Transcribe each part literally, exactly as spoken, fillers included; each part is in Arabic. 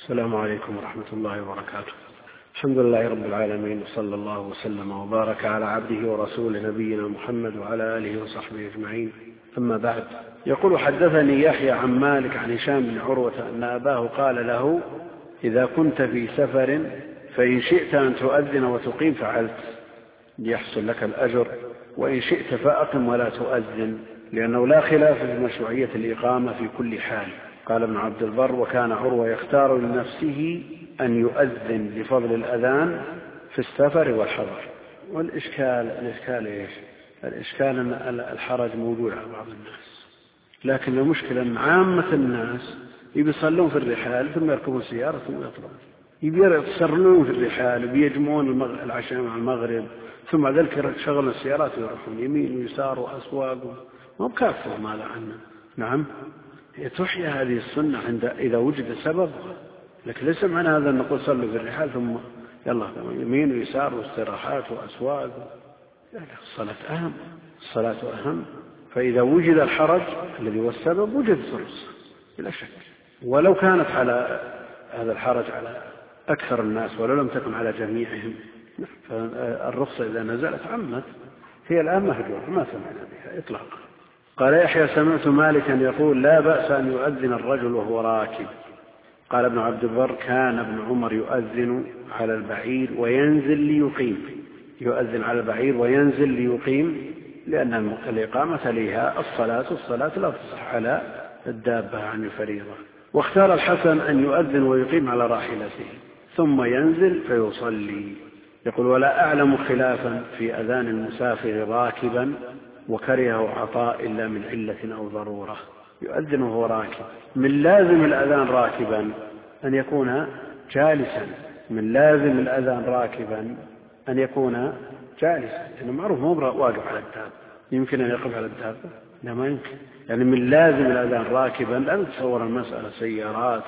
السلام عليكم ورحمة الله وبركاته. الحمد لله رب العالمين، وصلى الله وسلم وبارك على عبده ورسوله نبينا محمد وعلى آله وصحبه أجمعين. أما بعد، يقول: حدثني يحيى عن مالك عن هشام بن عروة أن أباه قال له: إذا كنت في سفر فإن شئت أن تؤذن وتقيم فعلت ليحصل لك الأجر، وإن شئت فأقم ولا تؤذن، لأنه لا خلاف في مشروعية الإقامة في كل حال. قال ابن عبد البر: وكان عروة يختار لنفسه أن يؤذن لفضل الأذان في السفر والحضر. والإشكال الإشكال إيش؟ الإشكال أن الحرج موجود على بعض الناس، لكن المشكلة أن عامة الناس يصلون في الرحال ثم يركبون سيارة ثم يطلعون، يصرلون في الرحال وبيجمعون العشاء مع المغرب، ثم ذلك شغل السيارات ويروحون يمين ويسار وأسواق، ما بكافهم هذا عنا. نعم، تحيى هذه السنة عند إذا وجد سبب، لكن ليس معنى هذا أن نقول صلوا في الرحال ثم يلا يمين ويسار واستراحات وأسواق. لا لا، الصلاة أهم، الصلاة أهم. فإذا وجد الحرج الذي هو السبب وجد فرصة بلا شك، ولو كانت على هذا الحرج على أكثر الناس ولو لم تكن على جميعهم، فالرخصة إذا نزلت عمت، هي الآن مهجورة ما سمعنا بها إطلاقا. قال يحيى: سمعت مالكا يقول: لا بأس أن يؤذن الرجل وهو راكب. قال ابن عبد البر: كان ابن عمر يؤذن على البعير وينزل ليقيم، يؤذن على البعير وينزل ليقيم، لأن الإقامة لها الصلاة، الصلاة لا تصح على الدابة عن الفريضة. واختار الحسن أن يؤذن ويقيم على راحلته ثم ينزل فيصلي. يقول: ولا أعلم خلافا في أذان المسافر راكبا، وكرهه عطاء إلا من علة أو ضرورة. يؤذن وهو راكب. من لازم الأذان راكبا أن يكون جالسا، من لازم الأذان راكبا أن يكون جالسا، لأنه معروف مو واقف على الدابة. يمكن أن يقف على الدابة؟ لا، ما يمكن. يعني من لازم الأذان راكبا، لا تتصور المسألة سيارات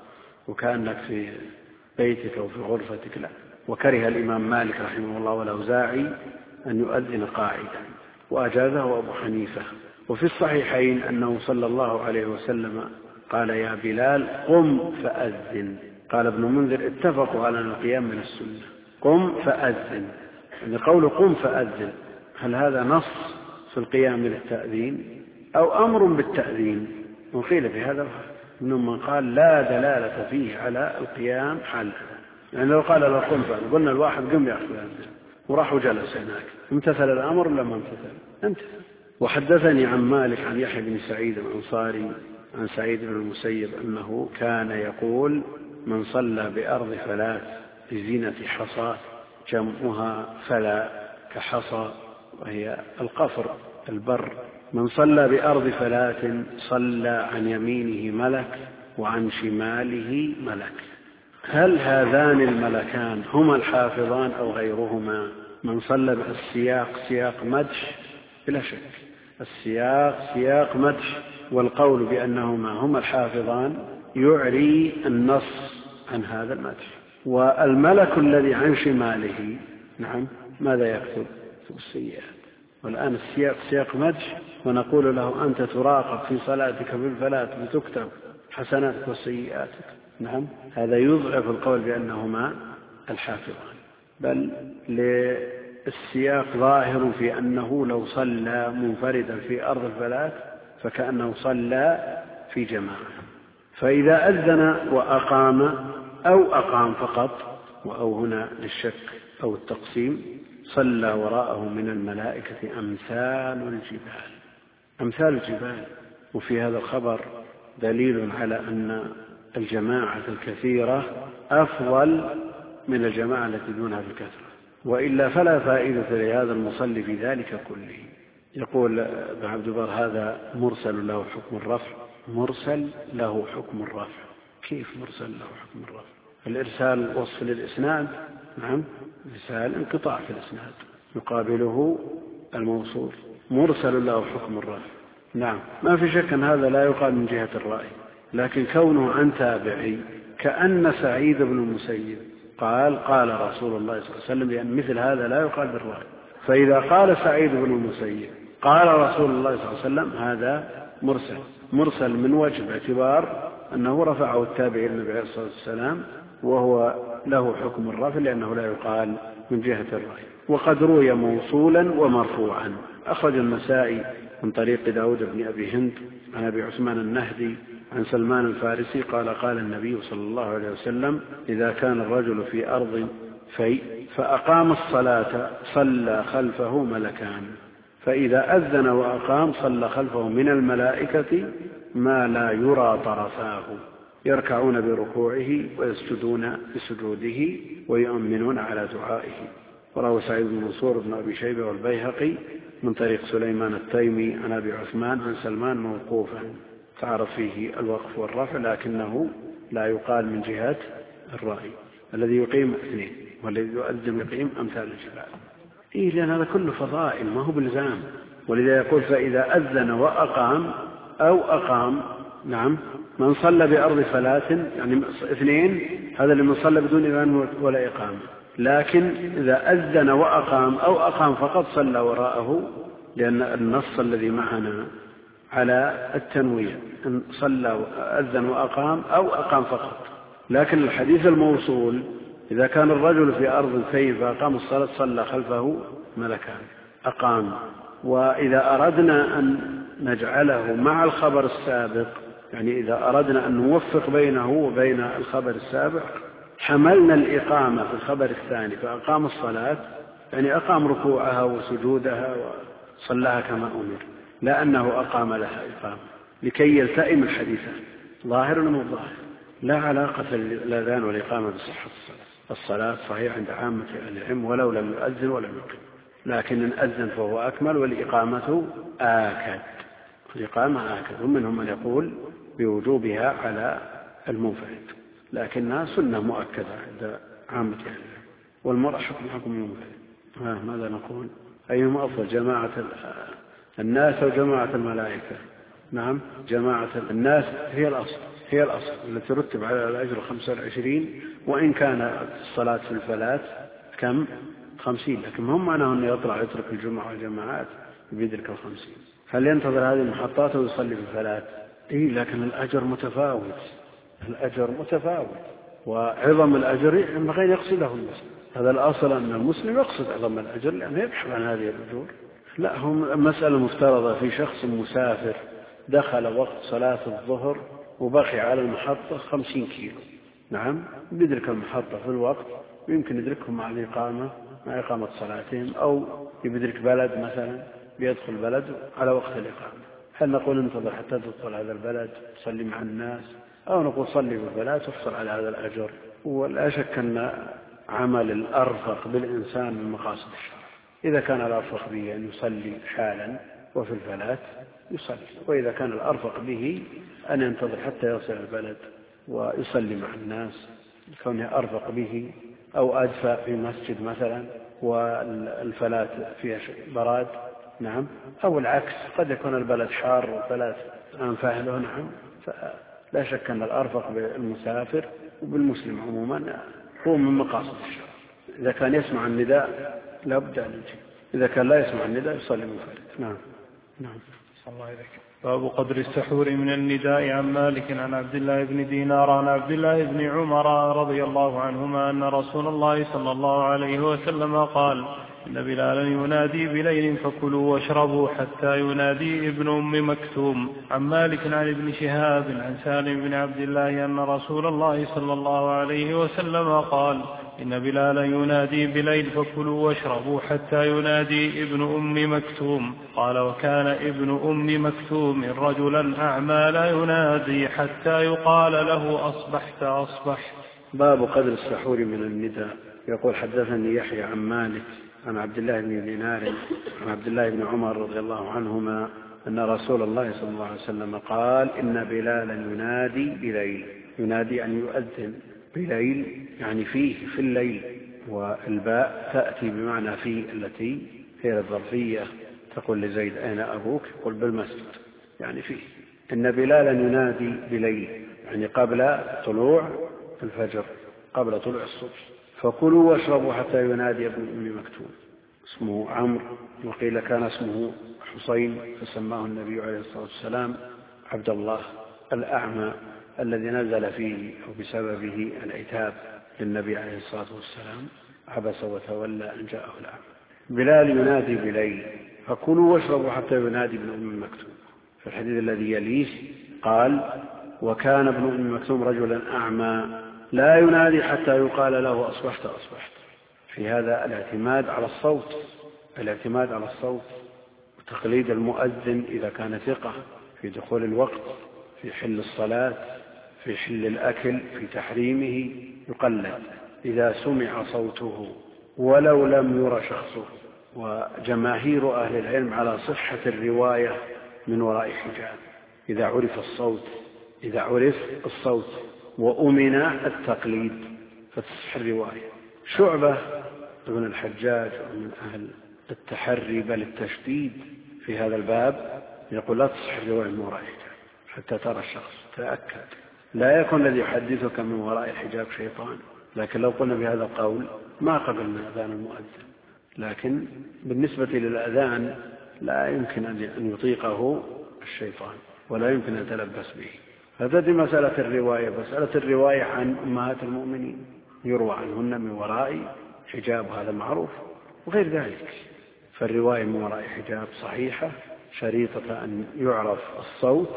وكأنك في بيتك أو في غرفتك، لا. وكره الإمام مالك رحمه الله والأوزاعي أن يؤذن قاعدا، وأجازه أبو حنيفة. وفي الصحيحين أنه صلى الله عليه وسلم قال: يا بلال قم فأذن. قال ابن منذر: اتفقوا على القيام من السنة، قم فأذن. يعني قول قم فأذن، هل هذا نص في القيام للتأذين أو أمر بالتأذين؟ وقيل في هذا منهم من قال لا دلالة فيه على القيام حال، يعني لو قال له قم فأذن، قلنا الواحد قم يا أخي فأذن، وراح وجلس هناك، امتثل الأمر ولا ما امتثل؟ امتثل. وحدثني عن مالك عن يحيى بن سعيد الأنصاري عن سعيد بن المسيب أنه كان يقول: من صلى بأرض فلات بزينة حصى، جمعها فلا كحصى وهي القفر البر، من صلى بأرض فلات صلى عن يمينه ملك وعن شماله ملك. هل هذان الملكان هما الحافظان أو غيرهما؟ من صلى بالسياق سياق مدح بلا شك، السياق سياق مدح، والقول بأنهما هما الحافظان يعري النص عن هذا المدح. والملك الذي عن شماله نعم ماذا يكتب؟ السيئات. والآن السياق سياق مدح، ونقول له: أنت تراقب في صلاتك بالفلات بتكتب حسناتك وسيئاتك. نعم، هذا يضعف القول بأنهما الحافظان، بل للسياق ظاهر في أنه لو صلى منفردا في أرض الفلات فكأنه صلى في جماعة. فإذا أذن وأقام أو أقام فقط، وأو هنا للشك أو التقسيم، صلى وراءه من الملائكة أمثال الجبال، أمثال الجبال. وفي هذا الخبر دليل على أن الجماعة الكثيرة أفضل من الجماعة التي دونها في الكثرة، وإلا فلا فائدة لهذا المصلي في ذلك كله. يقول ابن عبد البر: هذا مرسل له حكم الرفع. مرسل له حكم الرفع، كيف مرسل له حكم الرفع؟ الإرسال وصف للإسناد، نعم، إرسال انقطاع في الإسناد يقابله الموصول، مرسل له حكم الرفع. نعم، ما في شك أن هذا لا يقال من جهة الرأي، لكن كونه عن تابعي كأن سعيد بن المسيب قال قال رسول الله صلى الله عليه وسلم، لأن مثل هذا لا يقال بالرأي. فإذا قال سعيد بن المسيب قال رسول الله صلى الله عليه وسلم، هذا مرسل. مرسل من وجه باعتبار أنه رفعه التابعي النبي عليه الصلاة والسلام، وهو له حكم الرفع لأنه لا يقال من جهة الرأي. وقد روي موصولا ومرفوعا. أخرج النسائي من طريق داود بن أبي هند عن أبي عثمان النهدي عن سلمان الفارسي قال قال النبي صلى الله عليه وسلم: إذا كان الرجل في أرض في فأقام الصلاة صلى خلفه ملكان، فإذا أذن وأقام صلى خلفه من الملائكة ما لا يرى طرفاه، يركعون بركوعه ويسجدون بسجوده ويؤمنون على دعائه. وروى سعيد بن منصور بن أبي شيبة والبيهقي من طريق سليمان التيمي عن أبي عثمان عن سلمان موقوفا، تعرف فيه الوقف والرفع لكنه لا يقال من جهة الرأي. الذي يقيم اثنين والذي يؤذن يقيم أمثال الجبال. إيه لأن هذا كله فضائل ما هو بلزام. ولذا يقول: فإذا أذن وأقام أو أقام. نعم، من صلى بأرض فلات يعني اثنين، هذا اللي من صلى بدون إذان ولا إقامة. لكن إذا أذن وأقام أو أقام فقط صلى وراءه، لأن النص الذي معنا على التنويع إن صلى أذن وأقام أو أقام فقط. لكن الحديث الموصول: إذا كان الرجل في أرض في فأقام الصلاة صلى خلفه ملكان أقام. وإذا أردنا أن نجعله مع الخبر السابق، يعني إذا أردنا أن نوفق بينه وبين الخبر السابق، حملنا الإقامة في الخبر الثاني فأقام الصلاة، يعني أقام ركوعها وسجودها وصلىها كما أمر، لا أنه أقام لها إقامة، لكي يلتئم الحديثان ظاهر ولا ظاهر. لا علاقة الأذان والإقامة بصحة الصلاة. الصلاة صحيح عند عامة العلم ولو لم يؤذن ولم يقم، لكن إن أذن فهو أكمل والإقامة آكد. الإقامة آكد. ومنهم من يقول بوجوبها على المنفرد، لكنها سنة مؤكدة عند عامة العلم. والمرأة حكم حكم المنفرد. آه ماذا نقول؟ أيهما أفضل، جماعة الناس أو جماعة الملائكة؟ نعم، جماعة الناس هي الأصل، هي الأصل التي ترتب على الأجر خمسة وعشرين، وإن كان الصلاة في الفلات كم؟ خمسين. لكن هم معناه أنه يطلع يترك الجمعة والجماعات بيدرك الخمسين. هل ينتظر هذه المحطات ويصلي في الفلات؟ إيه، لكن الأجر متفاوت، الأجر متفاوت، وعظم الأجر ينبغي أن يقصده المسلم. هذا الأصل أن المسلم يقصد عظم الأجر لأنه يبحث عن هذه الأجور. لا، هم مسألة مفترضة في شخص مسافر دخل وقت صلاة الظهر وبقي على المحطة خمسين كيلو. نعم، بيدرك المحطة في الوقت، ويمكن يدركهم مع الإقامة مع إقامة صلاتهم، أو يدرك بلد مثلا بيدخل بلد على وقت الإقامة. هل نقول انتظر حتى تدخل هذا البلد تصلي مع الناس، أو نقول صلي بالبلد تحصل على هذا الأجر؟ ولا شك أن عمل الأرفق بالإنسان من مقاصد الشرع. إذا كان الأرفق به أن يصلي حالا وفي الفلات يصلي، وإذا كان الأرفق به أن ينتظر حتى يصل البلد ويصلي مع الناس كونه أرفق به، أو أدفى في مسجد مثلا والفلات فيها براد. نعم، أو العكس، قد يكون البلد حار والفلات أنفع له. نعم، فلا شك أن الأرفق بالمسافر وبالمسلم عموما هو من مقاصد الشرع. إذا كان يسمع النداء لا بد أن يجي، إذا كان لا يسمع النداء يصلي منفرد. نعم نعم. صلى الله عليه وسلم. باب قدر السحور من النداء. عن مالك عن عبد الله بن دينار عن عبد الله بن عمر رضي الله عنهما أن رسول الله صلى الله عليه وسلم قال: إن بلالا ينادي بليل فكلوا واشربوا حتى ينادي ابن أم مكتوم. عن مالك عن ابن شهاب عن سالم بن عبد الله أن رسول الله صلى الله عليه وسلم قال: إن بلالا ينادي بليل فكلوا واشربوا حتى ينادي ابن أم مكتوم. قال: وكان ابن أم مكتوم رجلا أعمى لا ينادي حتى يقال له أصبحت أصبح. باب قدر السحور من النداء. يقول: حدثني يحيى عن مالك عن عبد الله بن دينار عن عبد الله بن عمر رضي الله عنهما أن رسول الله صلى الله عليه وسلم قال: إن بلالا ينادي بليل. ينادي يعني يؤذن بليل، يعني فيه في الليل، والباء تأتي بمعنى في التي هي الظرفية. تقول لزيد: أين أبوك؟ يقول: بالمسجد، يعني فيه. إن بلالا ينادي بليل يعني قبل طلوع الفجر، قبل طلوع الصبح. فكلوا واشربوا حتى ينادي ابن أم مكتوم. اسمه عمرو، وقيل كان اسمه حسين، فسماه النبي عليه الصلاة والسلام عبد الله الأعمى الذي نزل فيه أو بسببه العتاب للنبي عليه الصلاة والسلام: عبس وتولى أن جاءه الأعمى. بلال ينادي بليل: فكلوا واشربوا حتى ينادي ابن أم مكتوم. في الحديث الذي يليه قال: وكان ابن أم مكتوم رجلا أعمى لا ينادي حتى يقال له أصبحت أصبحت. في هذا الاعتماد على الصوت الاعتماد على الصوت وتقليد المؤذن إذا كان ثقة في دخول الوقت، في حل الصلاة، في حل الأكل، في تحريمه، يقلد إذا سمع صوته ولو لم ير شخصه. وجماهير أهل العلم على صحة الرواية من وراء حجاب إذا عرف الصوت إذا عرف الصوت وأمن التقليد فتصح الرواية. شعبة ابن الحجاج ومن أهل التحري بل التشديد في هذا الباب يقول: لا تصح الرواية من وراء حجاب حتى ترى الشخص. تأكد لا يكون الذي يحدثك من وراء الحجاب شيطان. لكن لو قلنا بهذا القول ما قبلنا أذان المؤذن. لكن بالنسبة للأذان لا يمكن أن يطيقه الشيطان ولا يمكن أن يتلبس به. هذه مسألة الرواية. مسألة الرواية عن أمهات المؤمنين يروى عنهن من وراء حجاب، هذا معروف، وغير ذلك. فالرواية من وراء حجاب صحيحة شريطة أن يعرف الصوت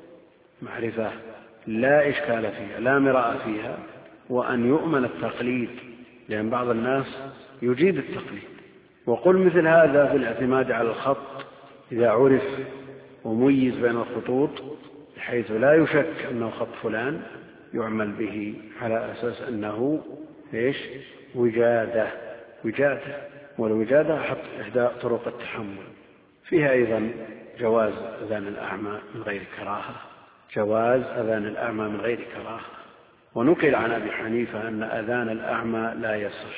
معرفة لا إشكال فيها لا مراء فيها، وأن يؤمن التقليد، لأن بعض الناس يجيد التقليد. وقل مثل هذا في الاعتماد على الخط إذا عرف وميز بين الخطوط بحيث لا يشك أنه خط فلان يعمل به على أساس أنه إيش؟ وجادة وجادة والوجادة حط إحدى طرق التحمل. فيها أيضا جواز أذان الأعمى من غير كراهة جواز أذان الأعمى من غير كراهة. ونقل عن أبي حنيفة أن أذان الأعمى لا يصح،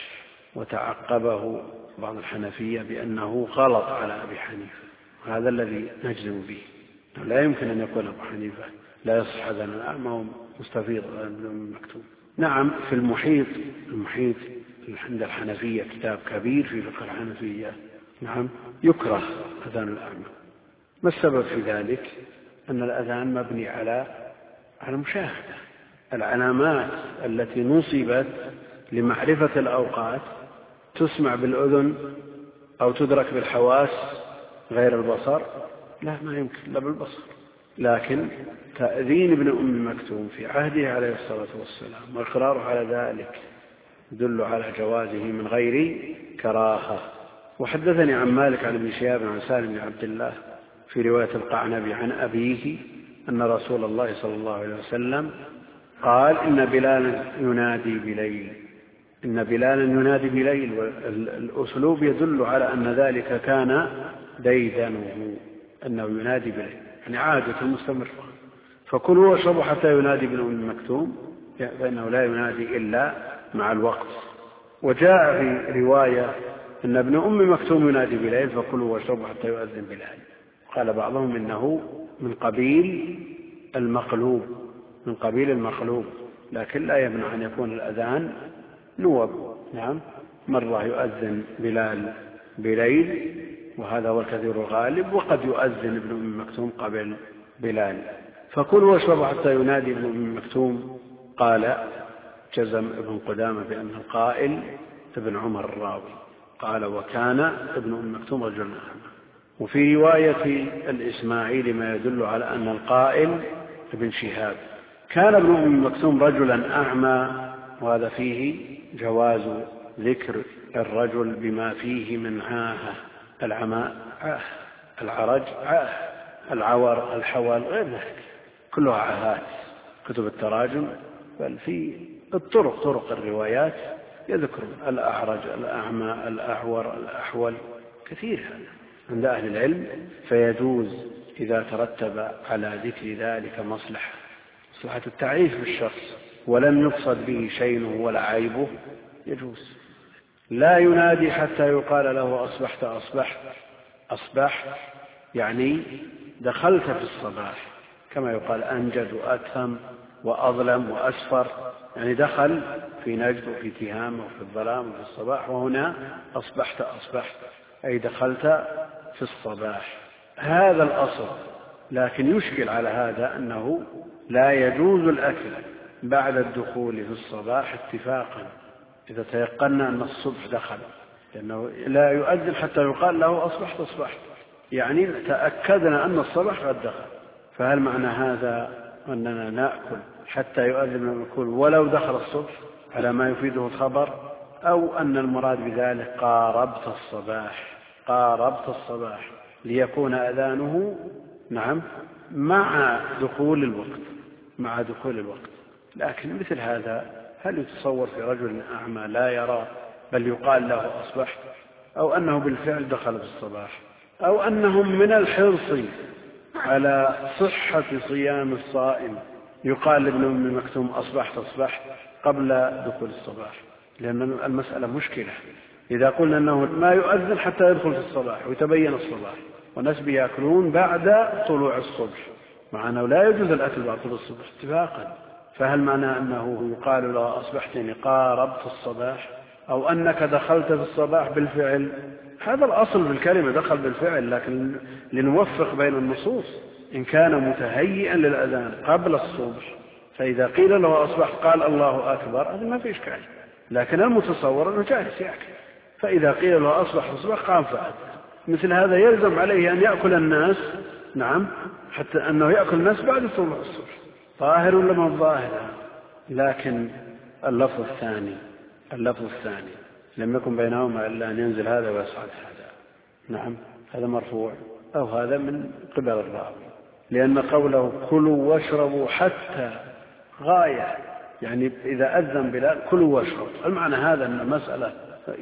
وتعقبه بعض الحنفية بأنه غلط على أبي حنيفة. هذا الذي نجزم به، لا يمكن أن يكون أبو حنيفة لا يصح أذان الأعمى مستفيض أذان مكتوب. نعم، في المحيط المحيط عند الحنفية كتاب كبير في فقه الحنفية، نعم، يكره أذان الأعمى. ما السبب في ذلك؟ أن الأذان مبني على على المشاهدة. العلامات التي نصبت لمعرفة الأوقات تسمع بالأذن أو تدرك بالحواس غير البصر؟ لا، ما يمكن، لا بالبصر. لكن تأذين ابن أم مكتوم في عهده عليه الصلاة والسلام وإقراره على ذلك يدل على جوازه من غير كراهة. وحدثني عن مالك عن ابن شهاب عن سالم بن عبد الله في رواية القعنبي عن أبيه أن رسول الله صلى الله عليه وسلم قال: إن بلالا ينادي بليل إن بلالا ينادي بليل. والأسلوب يدل على أن ذلك كان ديدنه، أنه ينادي بليل، يعني عادة مستمرة. فكلوا واشربوا حتى ينادي ابن أم مكتوم، فإنه لا ينادي إلا مع الوقت. وجاء في رواية أن ابن أم مكتوم ينادي بليل فكلوا واشربوا حتى يؤذن بليل. قال بعضهم إنه من قبيل المقلوب من قبيل المقلوب لكن لا يمنع أن يكون الأذان نوب. نعم، مرة يؤذن بلال بليل وهذا هو الكثير الغالب، وقد يؤذن ابن أم مكتوم قبل بلال. فكلوا واشربوا حتى ينادي ابن أم مكتوم. قال جزم ابن قدامة بأن القائل ابن عمر الراوي. قال: وكان ابن أم مكتوم رجلا أعمى. وفي رواية الإسماعيلي ما يدل على أن القائل ابن شهاب. كان ابن أم مكتوم رجلا أعمى، وهذا فيه جواز ذكر الرجل بما فيه من عاهة. العماء عاه، العرج عاه، العور الحول، غير ذلك كلها عاهات. كتب التراجم بل في الطرق طرق الروايات يذكر الأعرج الأعمى الأعور الأحول، كثير هذا عند أهل العلم. فيجوز إذا ترتب على ذكر ذلك مصلحة مصلحة التعريف بالشخص ولم يقصد به شيء ولا عيبه، يجوز. لا ينادي حتى يقال له أصبحت أصبحت أصبحت يعني دخلت في الصباح، كما يقال أنجد وأتهم وأظلم وأسفر، يعني دخل في نجد وفي تهام وفي الظلام وفي الصباح. وهنا أصبحت أصبحت أي دخلت في الصباح. هذا الأصل، لكن يشكل على هذا أنه لا يجوز الأكل بعد الدخول في الصباح اتفاقا إذا تيقنا أن الصبح دخل، لأنه لا يؤذن حتى يقال له أصبحت أصبحت، يعني تأكدنا أن الصباح قد دخل. فهل معنى هذا أننا نأكل حتى يؤذن الكل ولو دخل الصبح على ما يفيده الخبر، أو أن المراد بذلك قاربت الصباح قاربت الصباح ليكون أذانه نعم مع دخول الوقت مع دخول الوقت. لكن مثل هذا هل يتصور في رجل أعمى لا يرى بل يقال له أصبحت، أو أنه بالفعل دخل في الصباح، أو أنهم من الحرص على صحة صيام الصائم يقال لابن أم مكتوم أصبحت أصبحت قبل دخول الصباح؟ لأن المسألة مشكلة. إذا قلنا أنه ما يؤذن حتى يدخل في الصباح ويتبين الصباح، والناس بيأكلون بعد طلوع الصبح، مع أنه لا يجوز الأكل بعد طلوع الصبح اتفاقا، فهل معنى أنه يقال له أصبحت يعني قاربت الصباح، أو أنك دخلت في الصباح بالفعل؟ هذا الأصل بالكلمة دخل بالفعل، لكن لنوفق بين النصوص. إن كان متهيئا للأذان قبل الصبح فإذا قيل له أصبحت قال الله أكبر، هذا ما في إشكال، لكن المتصور أنه جالس يأكل، فإذا قيل له أصبح أصبح قام فأذن. مثل هذا يلزم عليه أن يأكل الناس نعم حتى أنه يأكل الناس بعد طلوع الصبح. ظاهر ولا ما ظاهر؟ لكن اللفظ الثاني اللفظ الثاني لم يكن بينهما إلا أن ينزل هذا ويصعد هذا، نعم هذا مرفوع أو هذا من قبل الراوي، لأن قوله كلوا واشربوا حتى غاية، يعني إذا أذن بلال كلوا واشربوا، المعنى هذا أن المسألة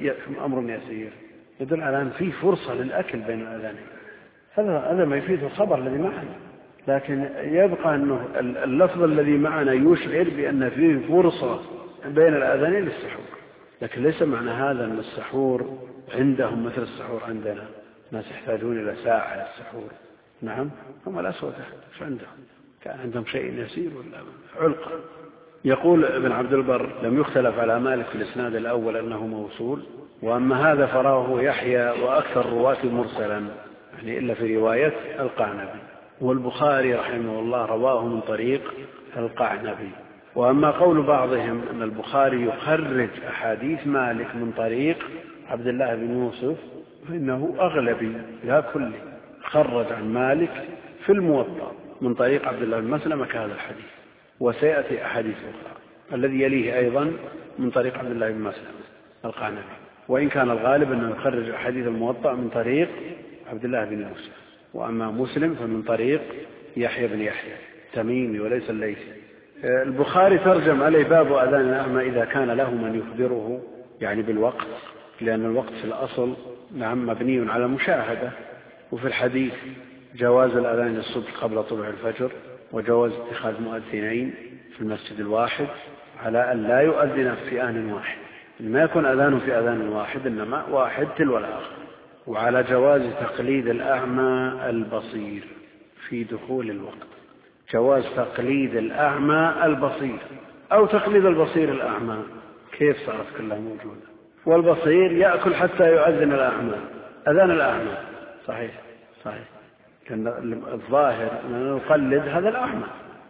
أمر يسير يدل على أن فيه فرصة للأكل بين الأذانين. هذا هذا ما يفيد الخبر الذي معنا، لكن يبقى أنه اللفظ الذي معنا يشعر بأن فيه فرصة بين الأذانين للسحور، لكن ليس معنى هذا أن السحور عندهم مثل السحور عندنا، ناس يحتاجون إلى ساعة للسحور. نعم هم الأسود مش عندهم، كان عندهم شيء يسير ولا علقة. يقول ابن عبد البر لم يختلف على مالك في الإسناد الأول أنه موصول، وأما هذا فراه يحيى وأكثر رواة مرسلا، يعني إلا في رواية القعنبي، والبخاري رحمه الله رواه من طريق القعنبي. وأما قول بعضهم أن البخاري يخرج أحاديث مالك من طريق عبد الله بن يوسف فإنه أغلبي لا كله، خرج عن مالك في الموطأ من طريق عبد الله بن مسلمة كهذا الحديث، وسيأتي أحاديث أخرى الذي يليه أيضا من طريق عبد الله بن مسلمة القعنبي، وإن كان الغالب أنه يخرج أحاديث الموطأ من طريق عبد الله بن يوسف. وأما مسلم فمن طريق يحيى بن يحيى تميمي وليس الليثي. البخاري ترجم عليه باب أذان الأعمى إذا كان له من يخبره يعني بالوقت، لأن الوقت في الأصل نعم مبني على المشاهدة، وفي الحديث جواز الأذان الصبح قبل طلوع الفجر، وجواز اتخاذ مؤذنين في المسجد الواحد على أن لا يؤذن في آن واحد، ما يكون أذان في أذان واحد إنما واحد تلو الآخر، وعلى جواز تقليد الأعمى البصير في دخول الوقت، جواز تقليد الأعمى البصير أو تقليد البصير الأعمى، كيف صارت كلها موجودة؟ والبصير يأكل حتى يؤذن الأعمى أذان الأعمى، صحيح صحيح، لأن الظاهر أن نقلد هذا الأعمى،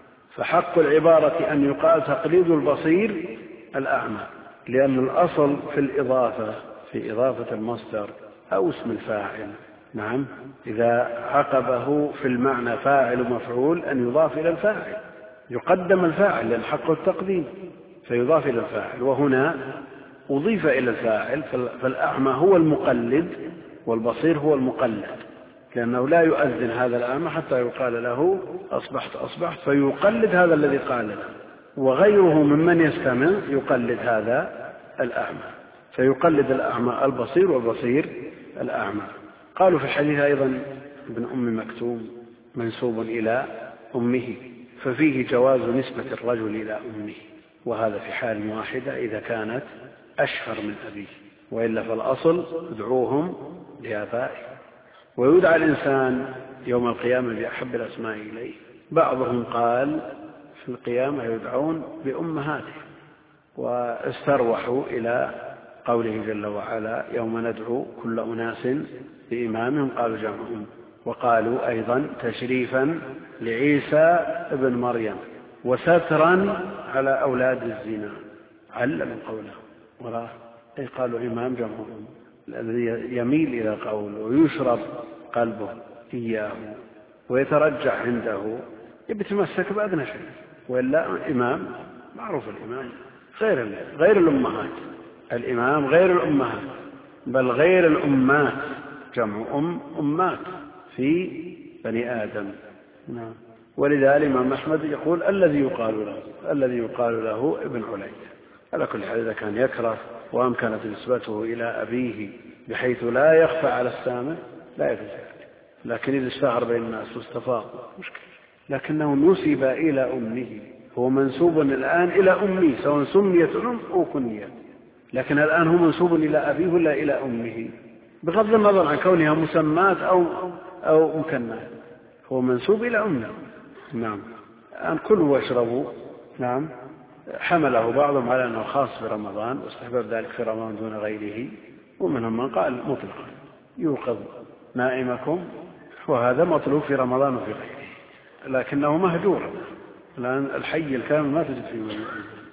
فحق العبارة أن يقال تقليد البصير الأعمى، لأن الأصل في الإضافة في إضافة المصدر أو اسم الفاعل نعم إذا عقبه في المعنى فاعل ومفعول أن يضاف إلى الفاعل، يقدم الفاعل لأن حق التقديم فيضاف إلى الفاعل، وهنا أضيف إلى الفاعل، فالأعمى هو المقلد والبصير هو المقلد، لأنه لا يؤذن هذا الأعمى حتى يقال له أصبحت أصبحت فيقلد هذا الذي قال له، وغيره ممن يستمع يقلد هذا الأعمى، فيقلد الأعمى البصير والبصير الأعمى. قالوا في الحديث أيضا ابن أم مكتوم منسوب إلى أمه، ففيه جواز نسبة الرجل إلى أمه، وهذا في حال واحدة إذا كانت أشهر من أبيه، وإلا فالأصل ادعوهم لآبائهم. ويدعى الإنسان يوم القيامة بأحب الأسماء إليه، بعضهم قال في القيامة يدعون بأمهاتهم، واستروحوا إلى قوله جل وعلا يوم ندعو كل أناس بإمامهم قالوا جمعهم، وقالوا أيضا تشريفا لعيسى ابن مريم وسترا على أولاد الزنا. علم قوله وراه أي قالوا إمام جمع أم الذي يميل إلى قول ويشرب قلبه إياه ويترجح عنده يتمسك بأدنى شيء، وإلا إمام معروف الإمام غير غير الأمهات، الإمام غير الأمهات بل غير الأمات، جمع أم أمات في بني آدم. نعم. ولذلك الإمام أحمد يقول الذي يقال له الذي يقال له ابن علي. على كل حال إذا كان يكره وأمكنت نسبته إلى أبيه بحيث لا يخفى على السامع لا يجوز، لكن إذا اشتهر بين الناس واستفاض مشكلة. لكنه نسب إلى أمه، هو منسوب الآن إلى أمه سواء سميت أم أو كنيت، لكن الآن هو منسوب إلى أبيه ولا إلى أمه بغض النظر عن كونها مسمات أو أو مكنات، هو منسوب إلى أمه. نعم. الآن كلوا واشربوا. نعم. حمله بعضهم على أنه خاص برمضان واستحباب ذلك في رمضان دون غيره، ومنهم من قال مطلقا يوقظ نائمكم، وهذا مطلوب في رمضان وفي غيره، لكنه مهجور. الآن الحي الكامل ما تجد فيه مهجور.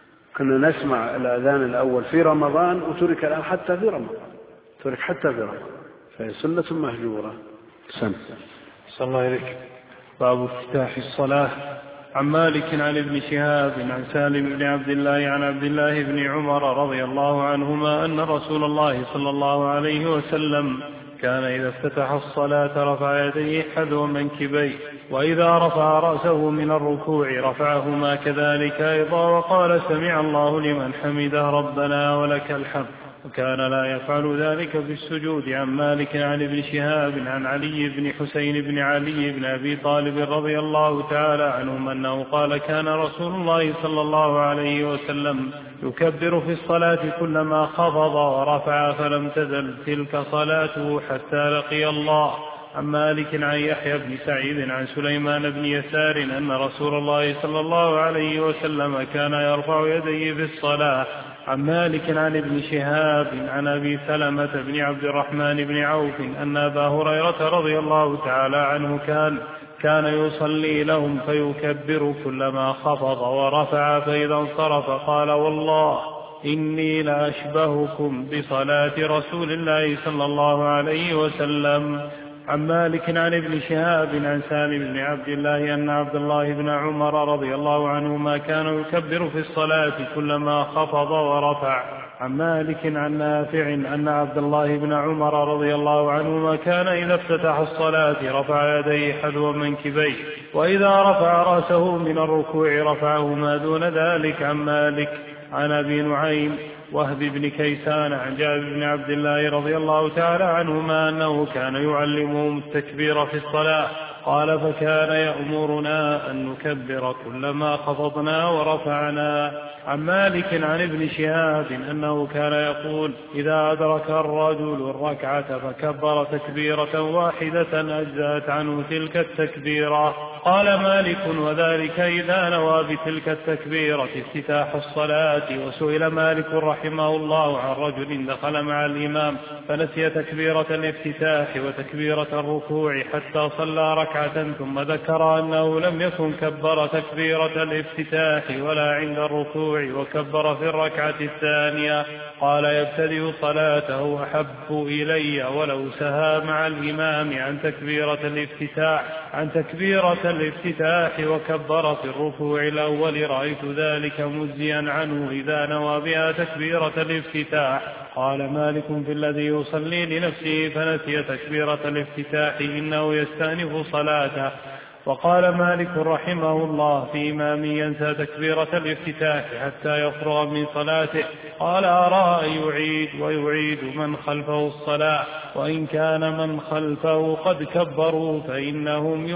كنا نسمع الأذان الأول في رمضان وترك الآن حتى في رمضان، ترك حتى في رمضان، فهي سنة مهجورة. سنة. صلى الله عليك. باب افتتاح الصلاة. عن مالك عن ابن شهاب عن سالم بن عبد الله عن عبد الله بن عمر رضي الله عنهما أن رسول الله صلى الله عليه وسلم كان إذا افتتح الصلاة رفع يديه حذو منكبيه، وإذا رفع رأسه من الركوع رفعهما كذلك أيضا، وقال سمع الله لمن حمده ربنا ولك الحمد، وكان لا يفعل ذلك في السجود. عن مالك عن ابن شهاب عن علي بن حسين بن علي بن أبي طالب رضي الله تعالى عنهم أنه قال كان رسول الله صلى الله عليه وسلم يكبر في الصلاة كلما خفض ورفع، فلم تزل تلك صلاته حتى لقي الله. عن مالك عن يحيى بن سعيد عن سليمان بن يسار أن رسول الله صلى الله عليه وسلم كان يرفع يديه في الصلاة. عن مالك عن ابن شهاب عن أبي سلمة بن عبد الرحمن بن عوف أن أبا هريرة رضي الله تعالى عنه كان كان يصلي لهم فيكبر كلما خفض ورفع، فإذا انصرف قال والله إني لأشبهكم بصلاة رسول الله صلى الله عليه وسلم. عن مالك عن ابن شهاب عن سالم بن عبد الله أن عبد الله بن عمر رضي الله عنهما كان يكبر في الصلاة كلما خفض ورفع. عن مالك عن نافع أن عبد الله بن عمر رضي الله عنهما كان إذا افتتح الصلاة رفع يديه حذو منكبيه، وإذا رفع رأسه من الركوع رفعهما دون ذلك. عن مالك عن أبي نعيم وهب بن كيسان عن جابر بن عبد الله رضي الله تعالى عنهما أنه كان يعلمهم التكبير في الصلاة، قال فكان يأمرنا أن نكبر كلما خفضنا ورفعنا. عن مالك عن ابن شهاب أنه كان يقول إذا أدرك الرجل الركعة فكبر تكبيرة واحدة أجزأت عنه تلك التكبيرة. قال مالك وذلك إذا نوى بتلك التكبيرة افتتاح الصلاة. وسئل مالك رحمه الله عن رجل دخل مع الإمام فنسي تكبيرة الافتتاح وتكبيرة الركوع حتى صلى ركعة، ثم ذكر أنه لم يكن كبر تكبيرة الافتتاح ولا عند الركوع وكبر في الركعة الثانية، قال يبتدئ صلاته أحب إلي ولو سهى مع الإمام عن تكبيرة الافتتاح عن تكبيرة الافتتاح وكبر في الركوع الأول، رأيت ذلك مجزيا عنه إذا نوى بها تكبيرة الافتتاح. قال مالك في الذي يصلي لنفسه فنسي تكبيرة الافتتاح إنه يستأنف صلاته. وقال مالك رحمه الله في إمام ينسى تكبيرة الافتتاح حتى يفرغ من صلاته، قال أرى أن يعيد ويعيد من خلفه الصلاة، وإن كان من خلفه قد كبروا فإنهم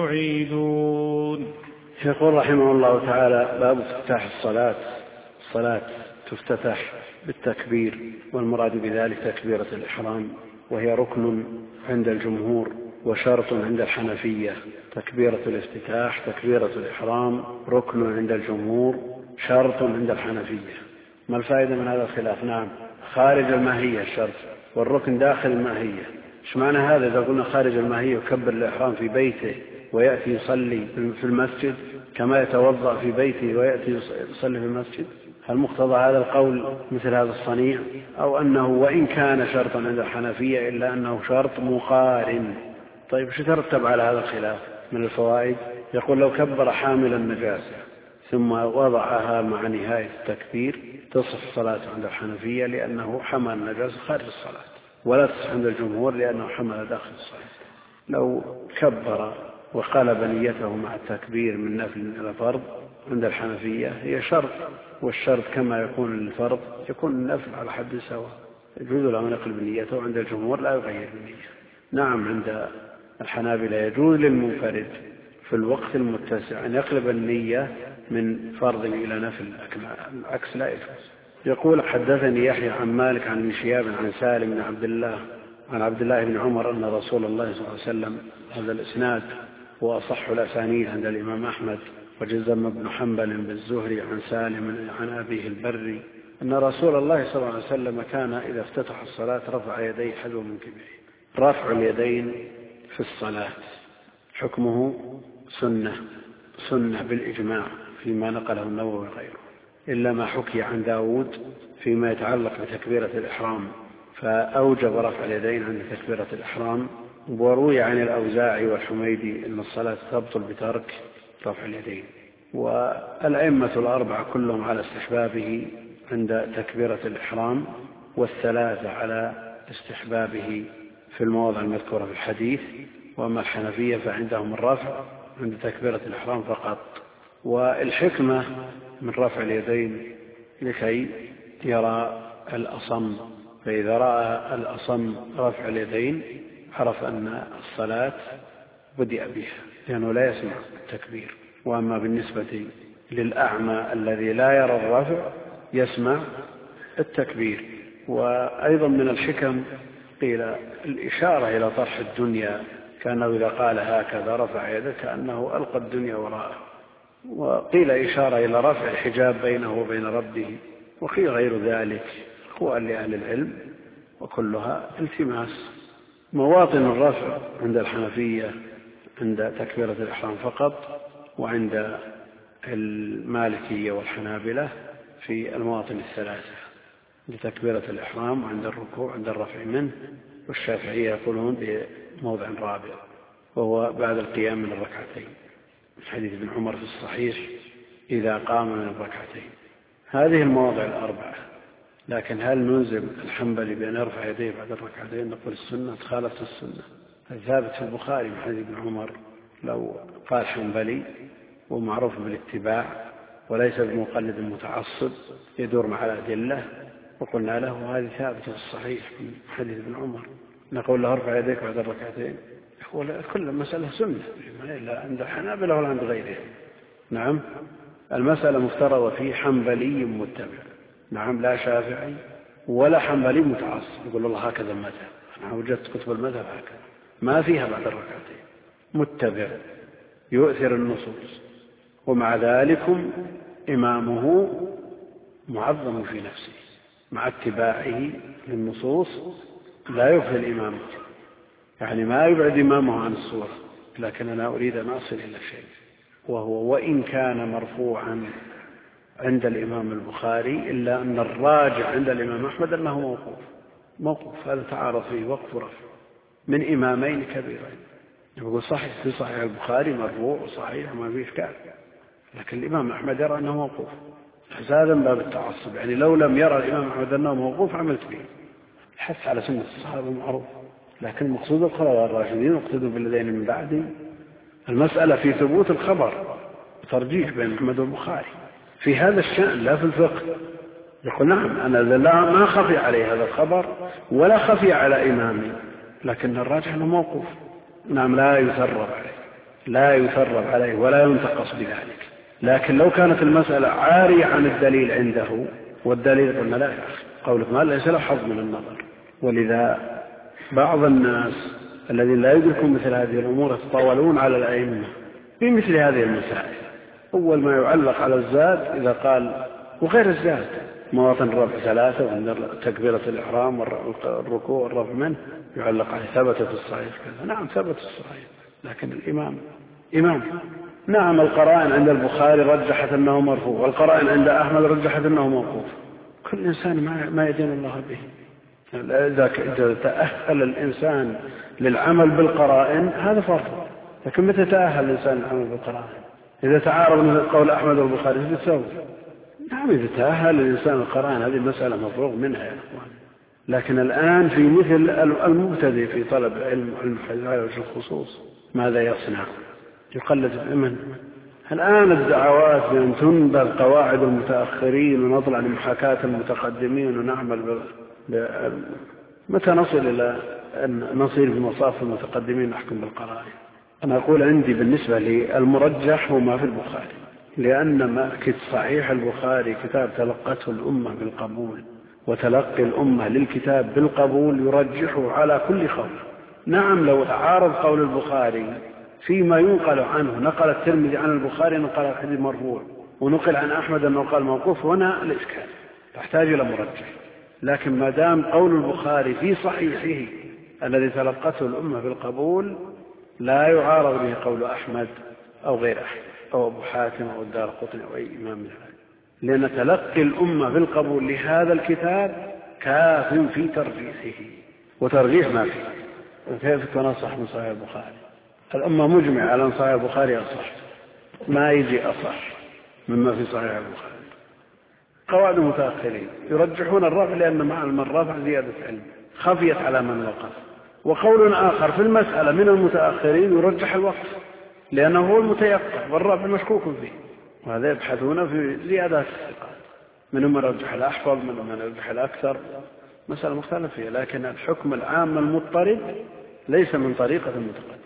يعيدون. يقول رحمه الله تعالى باب افتتاح الصلاة. الصلاة تفتتح بالتكبير، والمراد بذلك تكبيرة الإحرام، وهي ركن عند الجمهور وشرط عند الحنفية. تكبيرة الافتتاح تكبيرة الإحرام ركن عند الجمهور شرط عند الحنفية. ما الفائدة من هذا الخلاف؟ نعم، خارج الماهية الشرط والركن داخل الماهية. ايش معنى هذا؟ إذا قلنا خارج الماهية يكبر الإحرام في بيته ويأتي يصلي في المسجد كما يتوضأ في بيته ويأتي يصلي في المسجد؟ هل مقتضى هذا القول مثل هذا الصنيع؟ أو أنه وإن كان شرطا عند الحنفية إلا أنه شرط مقارن؟ طيب شو ترتب على هذا الخلاف من الفوائد؟ يقول لو كبر حامل النجاسة ثم وضعها مع نهاية التكبير تصح الصلاة عند الحنفية لأنه حمل النجاسة خارج الصلاة، ولا تصح عند الجمهور لأنه حمل داخل الصلاة. لو كبر وقلب نيته مع التكبير من نفل إلى فرض عند الحنفية هي شرط، والشرط كما يكون للفرض يكون النفل على حد سواء، يجوز له أن يقلب نيته، عند الجمهور لا يغير النية. نعم عند الحنابلة يجوز للمنفرد في الوقت المتسع أن يقلب النية من فرض إلى نفل، لكن العكس لا يجوز. يقول حدثني يحيى عن مالك عن ابن شهاب عن سالم بن عبد الله عن عبد الله بن عمر أن رسول الله صلى الله عليه وسلم، هذا الإسناد هو أصح الأسانيد عند الإمام أحمد، وجزم ابن حنبل بالزهري عن سالم عن أبيه البري أن رسول الله صلى الله عليه وسلم كان إذا افتتح الصلاة رفع يديه حذو منكبيه. رفع اليدين في الصلاة حكمه سنة سنة بالإجماع فيما نقله النووي وغيره، إلا ما حكي عن داود فيما يتعلق بتكبيرة الإحرام فأوجب رفع اليدين عند تكبيرة الإحرام، وروي عن الأوزاعي والحميدي أن الصلاة تبطل بترك رفع اليدين. والأئمة الأربعة كلهم على استحبابه عند تكبيرة الإحرام، والثلاثة على استحبابه في المواضع المذكورة في الحديث. وأما الحنفية فعندهم الرفع عند تكبيرة الإحرام فقط. والحكمة من رفع اليدين لكي يرى الأصم، فإذا رأى الأصم رفع اليدين عرف أن الصلاة بدأ بها لأنه لا يسمع التكبير. وأما بالنسبة للأعمى الذي لا يرى الرفع يسمع التكبير. وأيضا من الحكم قيل الإشارة إلى طرح الدنيا، كأنه إذا قال هكذا رفع يده كأنه ألقى الدنيا وراءه. وقيل إشارة إلى رفع الحجاب بينه وبين ربه، وقيل غير ذلك أقوال لأهل العلم وكلها التماس. مواطن الرفع عند الحنفية عند تكبيرة الإحرام فقط، وعند المالكية والحنابلة في المواطن الثلاثة لتكبيرة الإحرام وعند الركوع عند الرفع منه، والشافعية يقولون بموضع رابع وهو بعد القيام من الركعتين، حديث ابن عمر في الصحيح إذا قام من الركعتين. هذه المواضع الأربعة. لكن هل نلزم الحنبلي بأن يرفع يديه بعد الركعتين؟ نقول السنة خالفت السنة. الثابت في البخاري من حديث ابن عمر، لو قال حنبلي ومعروف بالاتباع وليس بمقلد متعصب يدور مع الأدلة، وقلنا له هذه ثابتة في الصحيح من حديث ابن عمر، نقول له ارفع يديك بعد الركعتين، يقول كل مسألة سنة إلا عند الحنابلة ولا عند غيرهم. نعم المسألة مفترضة في حنبلي متبع، نعم لا شافعي ولا حنبلي متعصب يقول الله هكذا المذهب، أنا وجدت كتب المذهب هكذا ما فيها بعد الركعتين، متبع يؤثر النصوص، ومع ذلك إمامه معظم في نفسه مع اتباعه للنصوص لا يفعل إمامه، يعني ما يبعد إمامه عن الصورة. لكن أنا أريد أن أصل إلى شيء، وهو وإن كان مرفوعا عند الإمام البخاري إلا أن الراجع عند الإمام أحمد أنه موقوف. موقوف هذا تعارض فيه وقف ورفع من إمامين كبيرين. يقول صحيح في صحيح البخاري مرفوع وصحيح ما فيه إشكال، لكن الإمام أحمد يرى أنه موقوف. هذا من باب التعصب، يعني لو لم يرى الإمام أحمد أنه موقوف عملت به. الحث على سنة الصحابة معروف، لكن مقصود الخلفاء الراشدين واقتدوا بالذين من بعد. المسألة في ثبوت الخبر، ترجيح بين أحمد والبخاري في هذا الشأن لا في الفقه. يقول نعم أنا لا ما خفي عليه هذا الخبر ولا خفي على إمامي، لكن الراجح أنه موقوف. نعم لا يثرب عليه لا يثرب عليه ولا ينتقص بذلك. لكن لو كانت المسألة عارية عن الدليل عنده، والدليل قلنا لا يا أخي قولك ما ليس له حظ من النظر. ولذا بعض الناس الذين لا يدركون مثل هذه الأمور يتطاولون على الأئمة في مثل هذه المسائل. أول ما يعلق على الزاد إذا قال وغير الزاد مواطن الرفع ثلاثة وعند تكبيرة الإحرام والركوع والرفع منه يعلق عليه ثبت في الصحيح كذا. نعم ثبت في الصحيح، لكن الإمام إمام نعم القرائن عند البخاري رجحت أنه مرفوع، والقرائن عند أحمد رجحت أنه موقوف. كل إنسان ما يدين الله به. إذا تأهل الإنسان للعمل بالقرائن هذا فرق، لكن متى تأهل الإنسان للعمل بالقرائن؟ إذا تعارض من قول أحمد والبخاري في السوء. نعم إذا تأهل الإنسان القرائن هذه مسألة مفروغ منها يا أخوان. لكن الآن في مثل المبتدئ في طلب علم الحديث الخصوص ماذا يصنع؟ يقلد من؟ الآن الدعوات بأن تنبذ قواعد المتأخرين ونطلع لمحاكاة المتقدمين ونعمل ب... ب... متى نصل إلى أن نصير بمصاف المتقدمين نحكم بالقرائن؟ أنا أقول عندي بالنسبة للمرجح هو ما في البخاري، لأن ما صحيح البخاري كتاب تلقته الأمة بالقبول، وتلقي الأمة للكتاب بالقبول يرجحه على كل قول. نعم لو تعارض قول البخاري فيما ينقل عنه، نقل الترمذي عن البخاري نقل الحديث مرفوع، ونقل عن أحمد أنه قال موقوف، هنا الإشكال تحتاج إلى مرجح. لكن ما دام قول البخاري في صحيحه الذي تلقته الأمة بالقبول لا يعارض به قول أحمد أو غير أحمد أو أبو حاتم أو الدارقطني أو أي إمام من هذا، لأن تلقي الأمة بالقبول لهذا الكتاب كاف في ترجيحه، وترجيح ما فيه. وكيف تنصح من صحيح البخاري؟ الأمة مجمع على أن صحيح البخاري أصح، ما يجي أصح مما في صحيح البخاري. قواعد المتأخرين يرجحون الرفع لأن مع الرفع زيادة علم خفيت على من وقف. وقول آخر في المسألة من المتأخرين يرجح الوقف لأنه هو المتيقن والرفع مشكوك فيه، وهذا يبحثون في زيادات الثقات، منهم من يرجح الأحفظ منهم من يرجح الأكثر، مسألة مختلفة فيها. لكن الحكم العام المضطرد ليس من طريقة المتقدم.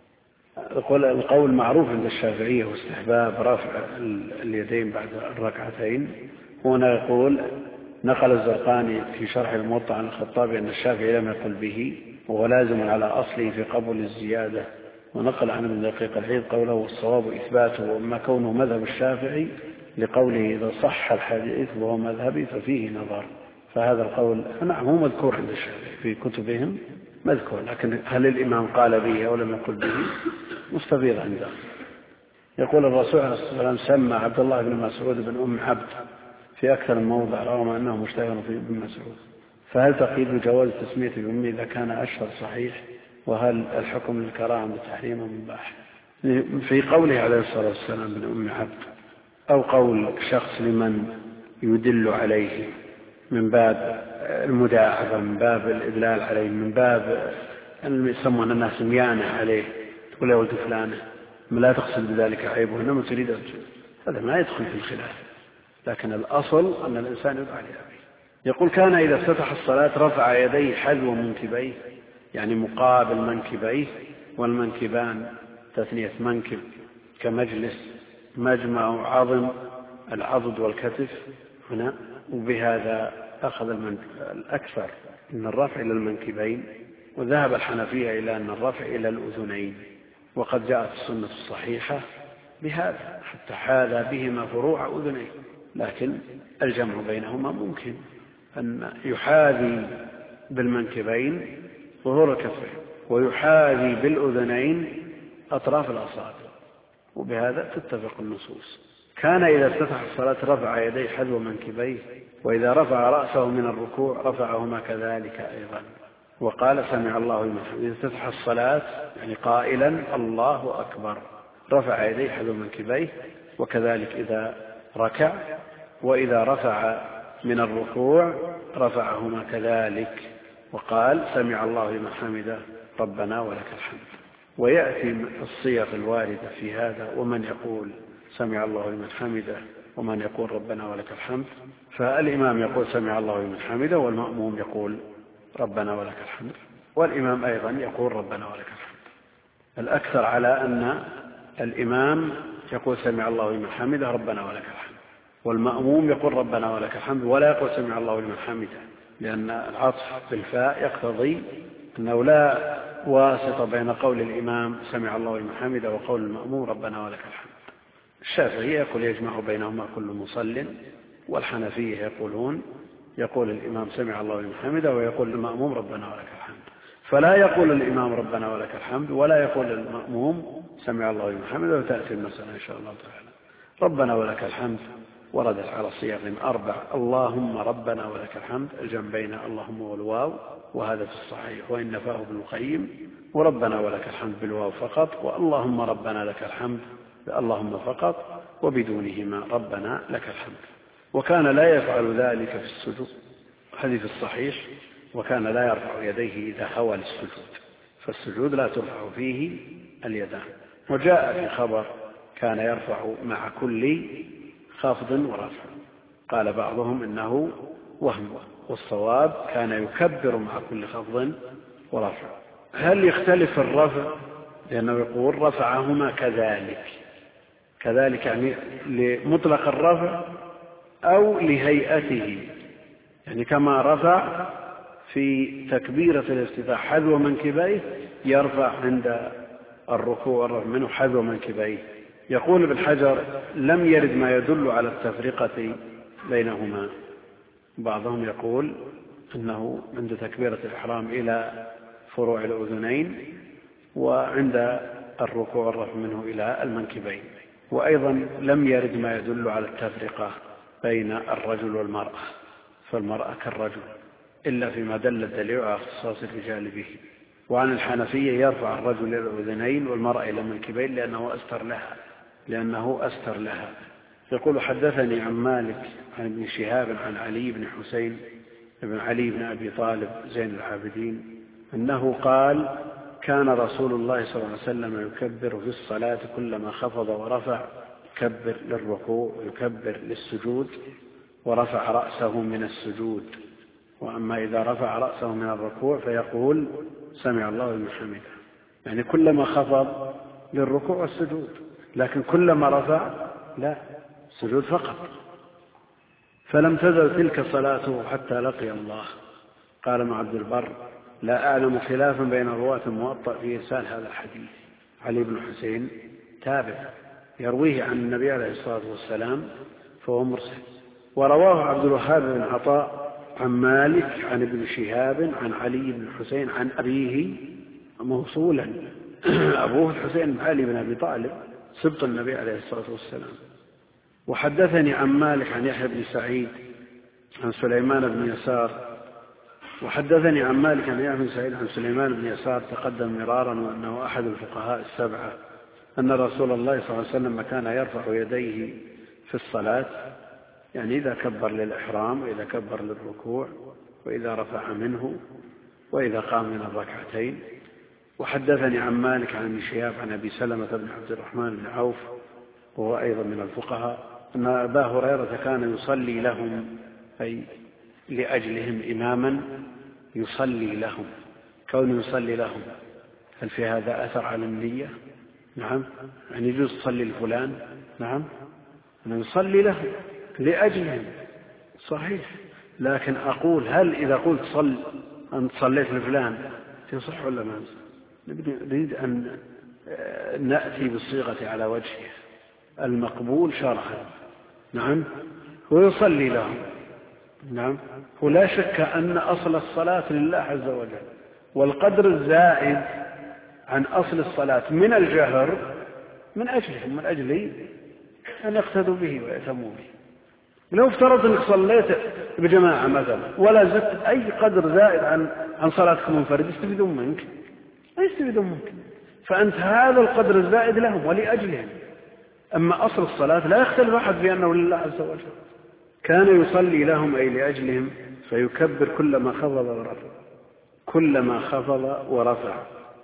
القول معروف عند الشافعية واستحباب رفع اليدين بعد الركعتين. هنا يقول نقل الزرقاني في شرح الموطأ عن الخطابي أن الشافعي لم يقل به وهو لازم على أصله في قبول الزيادة، ونقل عن ابن دقيق العيد قوله والصواب إثباته، وأما كونه مذهب الشافعي لقوله إذا صح الحديث وهو مذهبي ففيه نظر. فهذا القول نعم هو مذكور عند الشافعي في كتبهم مذكور، لكن هل الإمام قال به أو لم يقل به مستفيض عنده. يقول الرسول عليه الصلاة والسلام سمى عبد الله بن مسعود بن أم عبد في أكثر من موضع رغم أنه مشتهر في ابن مسعود، فهل تقييد جواز تسمية بأمه إذا كان أشهر صحيح؟ وهل الحكم للكراهة بتحريم مباح؟ في قوله عليه الصلاة والسلام بن أم عبد أو قول شخص لمن يدل عليه من باب المداعبة، من باب الإدلال عليه، من باب أن يسمون الناس ميانة عليه، تقول يا ولد فلانة لا تقصد بذلك عيبه إنما تريد أجل، هذا ما يدخل في الخلاف. لكن الأصل أن الإنسان يدعى لأبيه. يقول كان إذا افتتح الصلاة رفع يديه حذو منكبيه، يعني مقابل منكبيه، والمنكبان تثنية منكب كمجلس مجمع عظم العضد والكتف هنا، وبهذا أخذ الأكثر من الرفع إلى المنكبين، وذهب الحنفية إلى أن الرفع إلى الأذنين، وقد جاءت السنة الصحيحة بهذا حتى حاذى بهما فروع أذنين. لكن الجمع بينهما ممكن أن يحاذي بالمنكبين ظهور الكفين ويحاذي بالأذنين أطراف الأصابع، وبهذا تتفق النصوص. كان إذا افتتح الصلاة رفع يديه حذو منكبيه، وإذا رفع رأسه من الركوع رفعهما كذلك أيضا، وقال سمع الله لمن حمده. إذا افتتح الصلاة يعني قائلا الله أكبر رفع يديه حذو منكبيه، وكذلك إذا ركع، وإذا رفع من الركوع رفعهما كذلك وقال سمع الله لمن حمده ربنا ولك الحمد. ويأتي الصيغ الواردة في هذا، ومن يقول سمع الله لمن حمده ومن يقول ربنا ولك الحمد، فالإمام يقول سمع الله لمن حمده والمأموم يقول ربنا ولك الحمد، والإمام أيضا يقول ربنا ولك الحمد. الأكثر على أن الإمام يقول سمع الله لمن حمده ربنا ولك الحمد، والمأموم يقول ربنا ولك الحمد ولا يقول سمع الله لمن حمده، لأن العطف بالفاء يقتضي أنه لا واسطة بين قول الإمام سمع الله لمن حمده وقول المأموم ربنا ولك الحمد. الشافعي يقول يجمع بينهما كل مصل، والحنفية يقولون يقول الإمام سمع الله لمن حمده ويقول المأموم ربنا ولك الحمد. فلا يقول الإمام ربنا ولك الحمد ولا يقول المأموم سمع الله لمن حمده، وتأتي المسألة إن شاء الله تعالى. ربنا ولك الحمد وردت على صيغ أربع: اللهم ربنا ولك الحمد، الجنبين اللهم والواو، وهذا في الصحيح، وإن نفاه ابن القيم، وربنا ولك الحمد بالواو فقط، واللهم ربنا لك الحمد اللهم فقط وبدونهما ربنا لك الحمد. وكان لا يفعل ذلك في السجود، حديث الصحيح: وكان لا يرفع يديه إذا هوى للسجود، فالسجود لا ترفع فيه اليدان. وجاء في خبر: كان يرفع مع كل خافض ورفع. قال بعضهم إنه وهم، والصواب كان يكبر مع كل خفض ورفع. هل يختلف الرفع؟ لأنه يقول رفعهما كذلك، كذلك يعني لمطلق الرفع أو لهيئته، يعني كما رفع في تكبيرة الافتتاح حذو منكبيه يرفع عند الركوع والرفع منه حذو منكبيه. يقول ابن حجر: لم يرد ما يدل على التفرقة بينهما. بعضهم يقول أنه عند تكبيرة الإحرام إلى فروع الأذنين، وعند الركوع والرفع منه إلى المنكبين. وأيضا لم يرد ما يدل على التفرقة بين الرجل والمرأة، فالمرأة كالرجل، إلا فيما دل الدليل على اختصاص الرجال به. وعن الحنفية يرفع الرجل إلى الأذنين والمرأة إلى المنكبين لأنه أستر لها لأنه أستر لها. يقول: حدثني عن مالك عن ابن شهاب عن علي بن حسين بن علي بن أبي طالب زين العابدين أنه قال: كان رسول الله صلى الله عليه وسلم يكبر في الصلاة كلما خفض ورفع، يكبر للركوع ويكبر للسجود ورفع رأسه من السجود. وأما إذا رفع رأسه من الركوع فيقول سمع الله لمن حمده، يعني كلما خفض للركوع والسجود، لكن كلما رفع لا، السجود فقط. فلم تزل تلك صلاته حتى لقي الله. قال ابن عبد البر: لا أعلم خلافا بين الرواة الموطأ في إرسال هذا الحديث. علي بن حسين تابع يرويه عن النبي عليه الصلاة والسلام فهو مرسل. ورواه عبد الوهاب بن عطاء عن مالك عن ابن شهاب عن علي بن حسين عن أبيه موصولا. أبوه الحسين بن علي بن أبي طالب سبط النبي عليه الصلاة والسلام. وحدثني عن مالك عن يحيى بن سعيد عن سليمان بن يسار وحدثني عن مالك عن يحيى بن سعيد عن سليمان بن يسار تقدم مرارا وأنه أحد الفقهاء السبعة أن رسول الله صلى الله عليه وسلم كان يرفع يديه في الصلاة، يعني إذا كبر للإحرام وإذا كبر للركوع وإذا رفع منه وإذا قام من الركعتين. وحدثني عن مالك عن ابن شهاب عن أبي سلمة بن عبد الرحمن بن عوف وهو أيضا من الفقهاء أن أبا هريرة كان يصلي لهم، أي لأجلهم إماما يصلي لهم. كونه يصلي لهم هل في هذا أثر على النية؟ نعم. يعني يجوز تصلي لفلان؟ نعم، أنه يصلي لهم لأجلهم صحيح. لكن أقول هل إذا قلت صل أنت صليت لفلان تصح ولا ما؟ نريد أن نأتي بالصيغة على وجهه المقبول شرعا. نعم، ويصلي لهم. نعم، ولا شك أن أصل الصلاة لله عز وجل، والقدر الزائد عن أصل الصلاة من الجهر من أجلهم، من أجل أن يقتدوا به ويأتموا به. لو افترض أنك صليت بجماعة مثلا ولا زدت أي قدر زائد عن عن صلاتك منفرد يستفيدون منك، لا يستفيدون منك، فأنت هذا القدر الزائد لهم ولأجلهم. أما أصل الصلاة لا يختلف أحد بأنه لله عز وجل. كان يصلي لهم أي لأجلهم، فيكبر كلما خفض ورفع، كلما خفض ورفع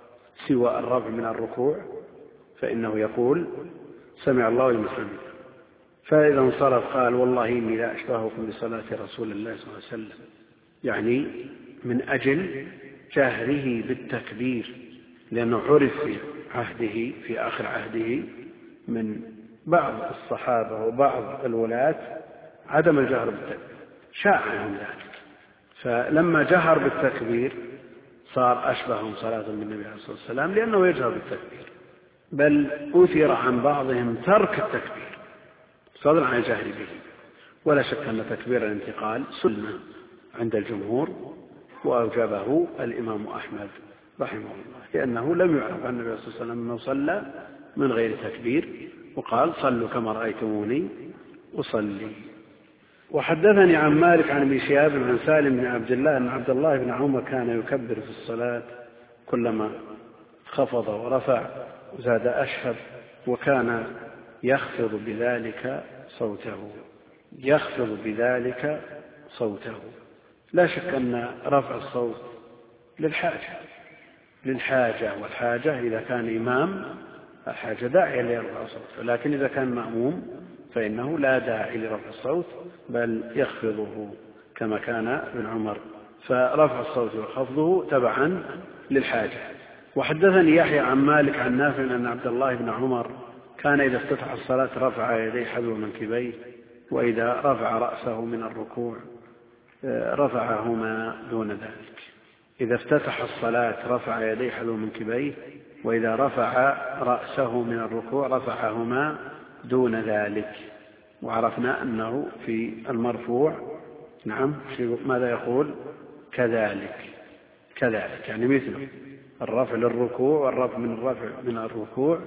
سوى الرفع من الركوع فإنه يقول سمع الله لمن حمده. فإذا انصرف قال والله إني لا أشبهكم بصلاة رسول الله صلى الله عليه وسلم، يعني من أجل جهره بالتكبير، لأنه عرف في عهده في آخر عهده من بعض الصحابة وبعض الولاة عدم الجهر بالتكبير، شاع عنهم ذلك، فلما جهر بالتكبير صار أشبههم صلاة بالنبي عليه الصلاة والسلام لأنه يجهر بالتكبير. بل أثر عن بعضهم ترك التكبير صدر عن الجهر به. ولا شك أن تكبير الانتقال سنة عند الجمهور، وأوجبه الإمام أحمد رحمه الله، لأنه لم يعرف عن النبي صلى الله عليه وسلم أنه صلى من غير تكبير، وقال صلوا كما رأيتموني أصلي. وحدثني عن مالك عن ابن شهاب عن سالم بن عبد الله أن عبد الله بن عمر كان يكبر في الصلاة كلما خفض ورفع وزاد أشهب، وكان يخفض بذلك صوته يخفض بذلك صوته لا شك أن رفع الصوت للحاجة للحاجة والحاجة إذا كان إمام الحاجة داعية ليرفع صوته، لكن إذا كان مأموم فإنه لا داعي لرفع الصوت بل يخفضه كما كان ابن عمر، فرفع الصوت وخفضه تبعا للحاجة. وحدثني يحيى عن مالك عن نافع أن عبد الله بن عمر كان إذا افتتح الصلاة رفع يديه حذو منكبيه، وإذا رفع رأسه من الركوع رفعهما دون ذلك. إذا افتتح الصلاة رفع يديه حذو منكبيه، وإذا رفع رأسه من الركوع رفعهما دون ذلك. وعرفنا أنه في المرفوع نعم ماذا يقول؟ كذلك كذلك يعني مثله الرفع للركوع والرفع من الرفع من الركوع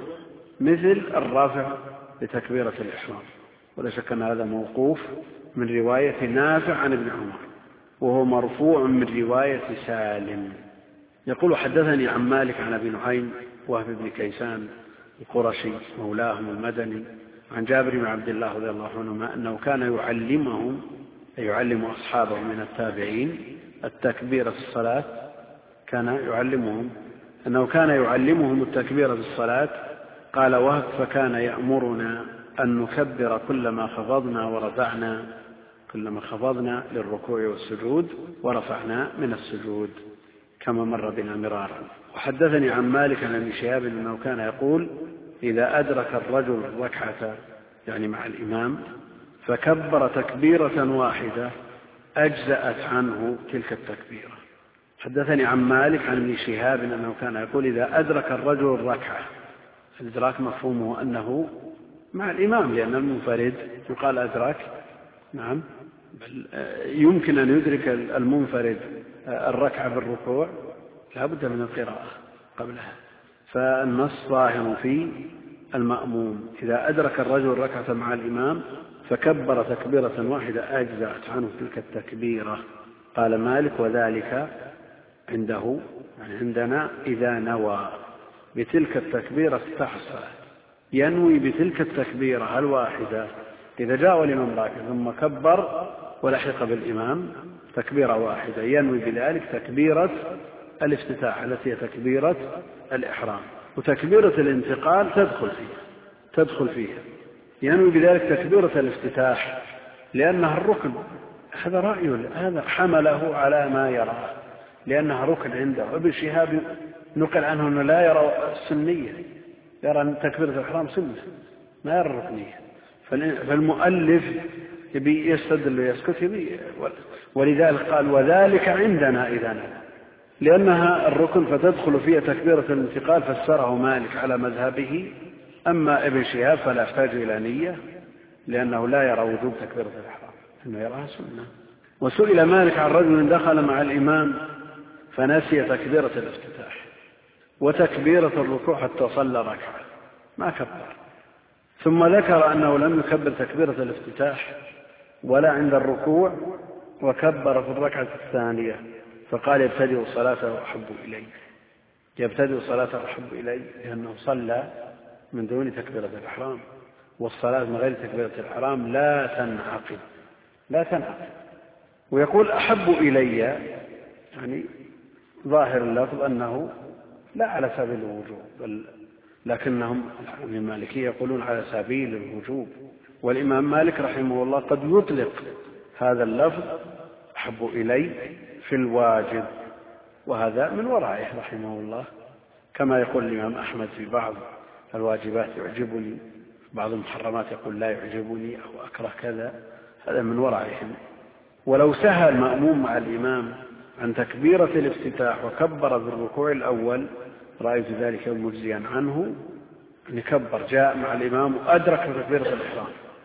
مثل الرفع لتكبيرة الإحرام. ولا شك أن هذا موقوف من رواية نافع عن ابن عمر، وهو مرفوع من رواية سالم. يقول حدثني عن مالك عن أبي نعيم وهب بن كيسان القرشي مولاهم المدني عن جابر بن عبد الله رضي الله عنهما أنه كان يعلمهم يعلم أصحابه من التابعين التكبير في الصلاة كان يعلمهم أنه كان يعلمهم التكبير في الصلاة. قال وهب فكان يأمرنا أن نكبر كلما خفضنا ورفعنا كلما خفضنا للركوع والسجود ورفعنا من السجود كما مر بنا مرارا. وحدثني عن مالك عن ابن شهاب أنه كان يقول إذا أدرك الرجل ركعة يعني مع الإمام فكبر تكبيرة واحدة أجزأت عنه تلك التكبيرة. حدثني عن مالك عن ابن شهاب أنه كان يقول إذا أدرك الرجل الركعة، الإدراك مفهومه أنه مع الإمام، لأن المنفرد يقال أدرك نعم بل يمكن أن يدرك المنفرد الركعة بالركوع لا بد من القراءة قبلها، فالنص ظاهر في المأموم إذا أدرك الرجل ركعة مع الإمام فكبر تكبيرة واحدة أجزأت عنه تلك التكبيرة. قال مالك وذلك عنده يعني عندنا إذا نوى بتلك التكبيرة افتتح الصلاة، ينوي بتلك التكبيرة الواحدة إذا جاء الإمام راكع ثم كبر ولحق بالإمام تكبيرة واحدة ينوي بذلك تكبيرة الافتتاح التي هي تكبيرة الإحرام، وتكبيرة الانتقال تدخل فيها تدخل فيها ينوي بذلك تكبيرة الافتتاح لأنها الركن. هذا رأي هذا حمله على ما يرى لأنها ركن عنده. ابن شهاب نقل عنه أنه لا يرى السنية، يرى أن تكبيرة الإحرام سنة ما يرى الركنية، فالمؤلف يبي يستدل ويسكت يبي، ولذلك قال وذلك عندنا إذا نوى لأنها الركن فتدخل فيها تكبيرة الانتقال، فسره مالك على مذهبه. أما ابن شهاب فلا يحتاج إلى نية لأنه لا يرى وجوب تكبيرة الإحرام إنه يراها سنة. وسئل مالك عن رجل دخل مع الإمام فنسي تكبيرة الافتتاح وتكبيرة الركوع حتى صلى ركعة ما كبر، ثم ذكر أنه لم يكبر تكبيرة الافتتاح ولا عند الركوع وكبر في الركعة الثانية، فقال يبتدئ صلاته أحب إلي يبتدئ صلاته أحب إلي لأنه صلى من دون تكبيرة الإحرام، والصلاة من غير تكبيرة الإحرام لا تنعقد لا تنعقد. ويقول أحب إلي يعني ظاهر اللفظ أنه لا على سبيل الوجوب بل لكنهم المالكية يقولون على سبيل الوجوب، والإمام مالك رحمه الله قد يطلق هذا اللفظ أحب إلي في الواجب، وهذا من ورائه رحمه الله كما يقول الإمام أحمد في بعض الواجبات يعجبني، بعض المحرمات يقول لا يعجبني أو أكره كذا، هذا من ورائهم. ولو سهى المأموم مع الإمام عن تكبيرة الافتتاح وكبر بالركوع الأول رأيت ذلك مجزيا عنه أن يكبر جاء مع الإمام وأدرك تكبيرة الإحرام،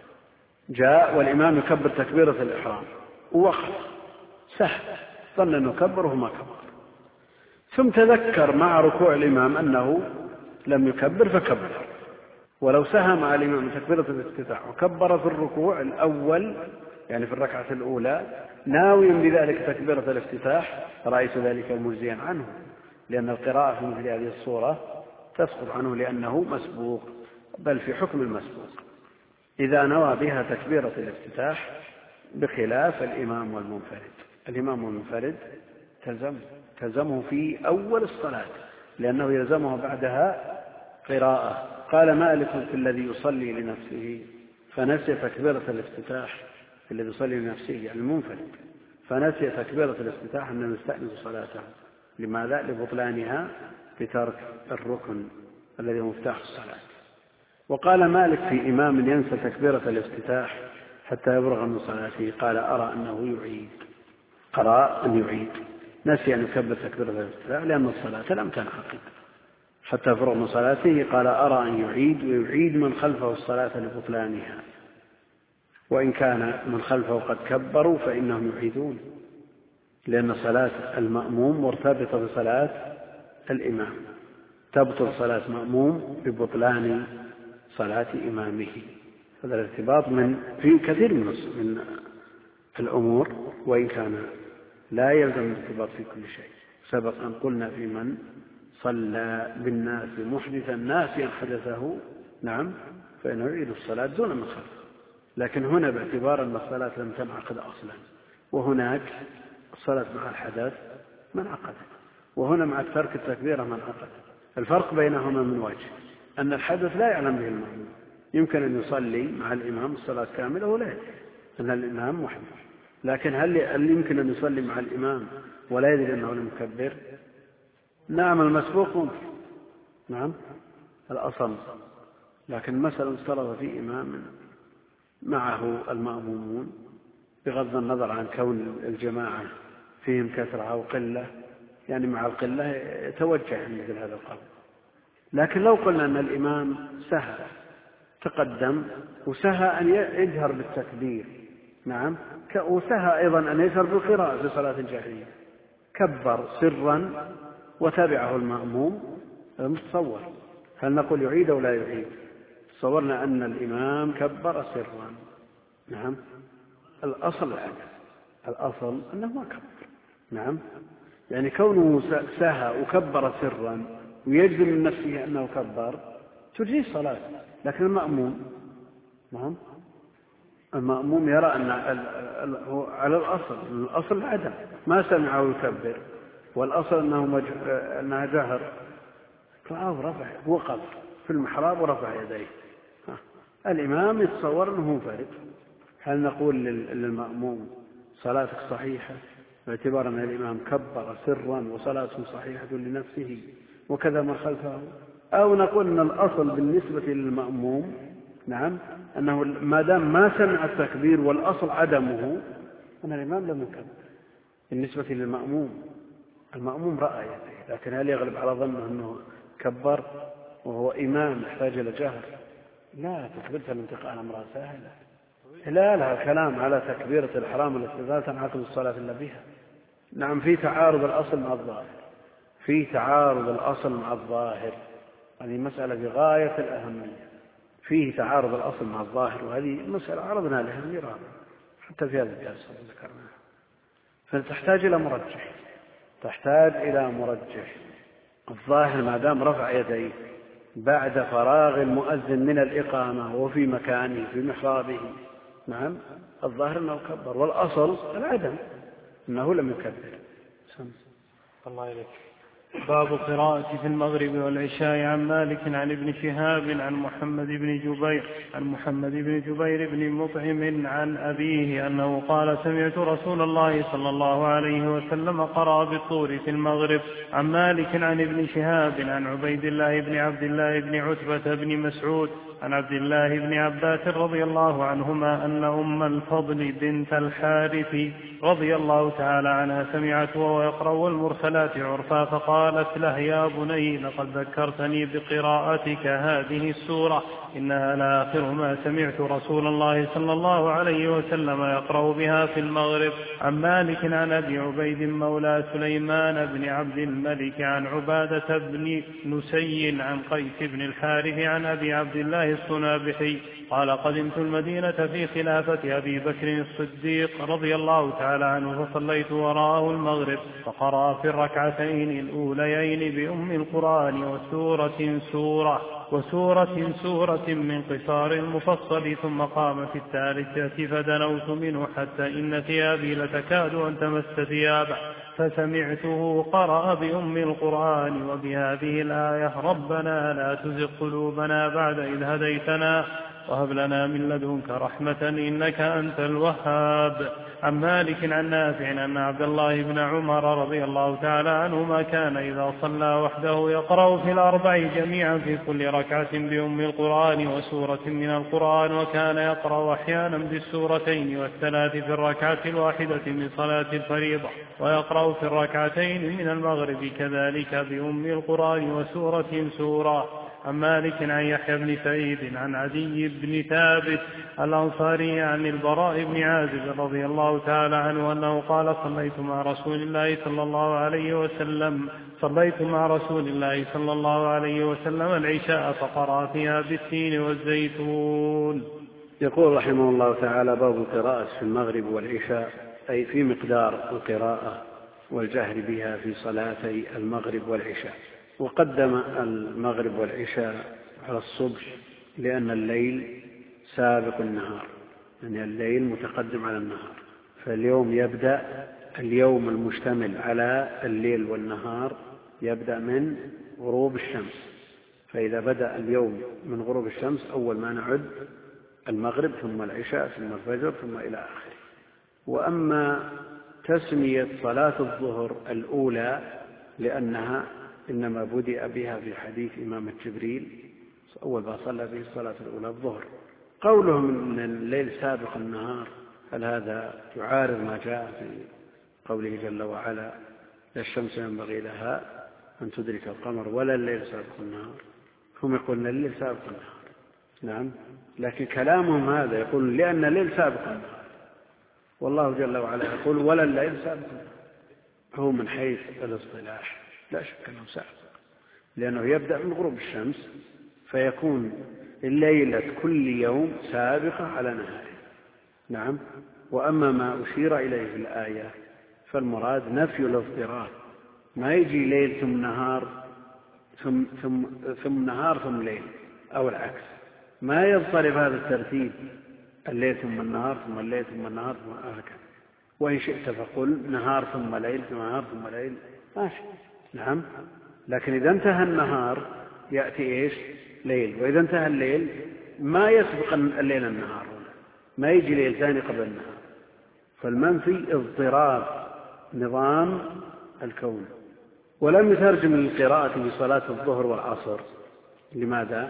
جاء والإمام يكبر تكبيرة الإحرام ووقف سهل ظن أنه كبر وما كبر، ثم تذكر مع ركوع الإمام أنه لم يكبر فكبر، ولو سهى مع الإمام تكبيرة الافتتاح وكبر في الركوع الأول يعني في الركعة الأولى ناويا بذلك تكبيرة الافتتاح رأيت ذلك مجزيا عنه، لأن القراءة في مثل هذه الصورة تسقط عنه لأنه مسبوق، بل في حكم المسبوق إذا نوى بها تكبيرة الافتتاح، بخلاف الإمام والمنفرد. الإمام والمنفرد تلزم تلزمه في أول الصلاة لأنه يلزمه بعدها قراءة. قال مالك في الذي يصلي لنفسه فنسي تكبيرة الافتتاح، في الذي يصلي لنفسه يعني المنفرد فنسي تكبيرة الافتتاح أن نستأنف صلاته. لماذا؟ لبطلانها بترك الركن الذي هو مفتاح الصلاة. وقال مالك في إمام ينسى تكبيرة الافتتاح حتى يبرغ من صلاته قال أرى أنه يعيد، قرأ أن يعيد، نسي أن يكبر تكبيرة الافتتاح لأن الصلاة لم تنعقد حتى يفرغ من صلاته. قال أرى أن يعيد، ويعيد من خلفه الصلاة لبطلانها، وإن كان من خلفه قد كبروا فإنهم يعيدون، لأن صلاة المأموم مرتبطة بصلاة الإمام، تبطل صلاة مأموم ببطلان صلاة إمامه. هذا الارتباط من في كثير من من الأمور، وإن كان لا يلزم الارتباط في كل شيء. سبق أن قلنا في من صلى بالناس محدثا ناسيا حدثه نعم فإنه يعيد الصلاة دون من خلفه، لكن هنا باعتبار أن الصلاة لم تنعقد أصلا، وهناك الصلاة مع الحدث من عقد، وهنا مع ترك التكبيرة من عقد. الفرق بينهما من وجه أن الحدث لا يعلم به المأموم، يمكن أن يصلي مع الإمام الصلاة كاملة ولا يدري أن الإمام محدث، لكن هل هل يمكن أن يصلي مع الإمام ولا يدري أنه لم يكبر؟ نعم المسبوق ممكن، نعم الأصل، لكن مثلا افترض في إمام معه المأمومون بغض النظر عن كون الجماعة فيهم كثرة أو قلة، يعني مع القلة يتوجه مثل هذا القول. لكن لو قلنا أن الإمام سهى تقدم وسهى أن يجهر بالتكبير نعم، وسهى أيضا أن يجهر بالقراءة في صلاة الجاهلية، كبر سرا وتابعه المأموم متصور، هل نقول يعيد أو لا يعيد؟ تصورنا أن الإمام كبر سرا نعم، الأصل العدم، الأصل أنه ما كبر نعم، يعني كونه سهى وكبر سرا ويجزم من نفسه أنه كبر تجزي الصلاة، لكن المأموم نعم المأموم يرى أن على الأصل الأصل العدم، ما سمعه يكبر، والأصل أنه مج... أنها جهر، فهو رفع وقف في المحراب ورفع يديه. الإمام يتصور أنه منفرد، هل نقول للمأموم صلاتك صحيحة باعتبار أن الإمام كبر سرا وصلاته صحيحة لنفسه وكذا ما خلفه، أو نقول أن الأصل بالنسبة للمأموم نعم أنه ما دام ما سمع التكبير والأصل عدمه أن الإمام لم يكبر بالنسبة للمأموم، المأموم رأى يديه، لكن هل يغلب على ظنه أنه كبر وهو إمام يحتاج إلى جهر؟ لا، تكبيرة الانتقاء أمرها سهلة، لا لها كلام على تكبيرة الإحرام التي لا تنعقد الصلاة إلا بها. نعم في تعارض الأصل مع الظاهر، في تعارض الأصل مع الظاهر، هذه مسألة بغاية الأهمية، فيه تعارض الأصل مع الظاهر، وهذه مسألة عرضنا لها مرارا حتى في هذا الجلسة ذكرناها، فتحتاج إلى مرجح، تحتاج إلى مرجح. الظاهر ما دام رفع يديه بعد فراغ المؤذن من الإقامة وفي مكانه في محرابه نعم الظاهر أنه كبر، والأصل العدم أنه لم يكبر. الله إليك. باب قراءة في المغرب والعشاء عن مالك عن ابن شهاب عن محمد بن جبير عن محمد بن جبير بن مطعم عن أبيه أنه قال سمعت رسول الله صلى الله عليه وسلم قرأ بالطور في المغرب. عن مالك عن ابن شهاب عن عبيد الله بن عبد الله بن عتبة بن مسعود عن عبد الله بن عباس رضي الله عنهما أن أم الفضل بنت الحارث رضي الله تعالى عنها سمعت وهو يقرأ والمرسلات عرفا فقالت له يا بني لقد ذكرتني بقراءتك هذه السورة إنها لآخر ما سمعت رسول الله صلى الله عليه وسلم يقرأ بها في المغرب. عن مالك عن أبي عبيد مولى سليمان بن عبد الملك عن عبادة بن نسي عن قيس بن الحارث عن أبي عبد الله الصنابحي قال قدمت المدينة في خلافة أبي بكر الصديق رضي الله تعالى عنه فصليت وراءه المغرب فقرأ في الركعتين الأوليين بأم القرآن وسورة سورة وسورة سورة من قصار المفصل ثم قام في الثالثة فدنوت منه حتى إن ثيابي لتكاد أن تمس ثيابه فسمعته قرأ بأم القرآن وبهذه الآية ربنا لا تزغ قلوبنا بعد إذ هديتنا وهب لنا من لدنك رحمة إنك أنت الوهاب. عن مالك عن نافع أن عبد الله بن عمر رضي الله تعالى عنهما كان إذا صلى وحده يقرأ في الأربع جميعا في كل ركعة بأم القرآن وسورة من القرآن وكان يقرأ أحيانا بالسورتين والثلاث في الركعة الواحدة من صلاة الفريضة ويقرأ في الركعتين من المغرب كذلك بأم القرآن وسورة سورة. عن مالك عن يحيى بن سعيد عن عدي بن ثابت الأنصاري عن البراء بن عازب رضي الله تعالى عنه أنه قال صليت مع رسول الله صلى الله عليه وسلم صليت مع رسول الله صلى الله عليه وسلم العشاء فقرأ فيها بالتين والزيتون. يقول رحمه الله تعالى باب القراءة في المغرب والعشاء أي في مقدار القراءة والجهر بها في صلاتي المغرب والعشاء. وقدم المغرب والعشاء على الصبح لأن الليل سابق النهار، يعني الليل متقدم على النهار، فاليوم يبدأ اليوم المشتمل على الليل والنهار يبدأ من غروب الشمس، فإذا بدأ اليوم من غروب الشمس أول ما نعد المغرب ثم العشاء ثم الفجر ثم إلى آخره. وأما تسمية صلاة الظهر الأولى لأنها إنما بدأ بها في حديث إمام جبريل أول ما صلى به الصلاة الأولى الظهر. قولهم أن الليل سابق النهار هل هذا يعارض ما جاء في قوله جل وعلا لا الشمس ينبغي لها أن تدرك القمر ولا الليل سابق النهار؟ هم يقولون الليل سابق النهار، نعم، لكن كلامهم هذا يقول لأن الليل سابق النهار، والله جل وعلا يقول ولا الليل سابق النهار. هو من حيث الاصطلاح لا شك أنه سابق، لأنه يبدأ من غروب الشمس فيكون الليلة كل يوم سابقة على نهاره، نعم. وأما ما أشير إليه في الآية فالمراد نفي الاضطراب، ما يجي ليل ثم نهار ثم, ثم, ثم نهار ثم ليل أو العكس، ما يضطرب هذا الترتيب الليل ثم النهار ثم الليل ثم النهار ثم هكذا. وإن شئت فقل نهار ثم ليل ثم نهار ثم ليل ماشي، نعم. لكن إذا انتهى النهار يأتي إيش؟ ليل. وإذا انتهى الليل ما يسبق الليل النهار، ما يجي ليل ثاني قبل النهار. فالمنفي اضطراب نظام الكون. ولم يترجم للقراءة في صلاة الظهر والعصر. لماذا؟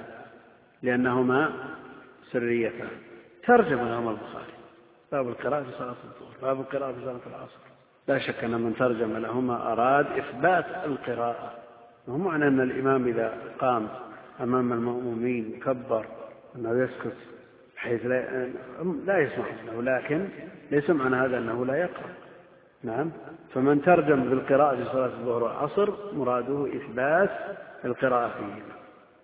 لأنهما سريتان. ترجم لهما البخاري باب القراءة في صلاة الظهر باب القراءة في صلاة العصر. لا شك أن من ترجم لهما أراد إثبات القراءة، وهو معنى أن الإمام إذا قام أمام المأمومين كبر أنه يسكت حيث لا, لا يسمع له، لكن ليس معنى هذا أنه لا يقرأ، نعم. فمن ترجم بالقراءة في صلاة الظهر والعصر مراده إثبات القراءة فيهما.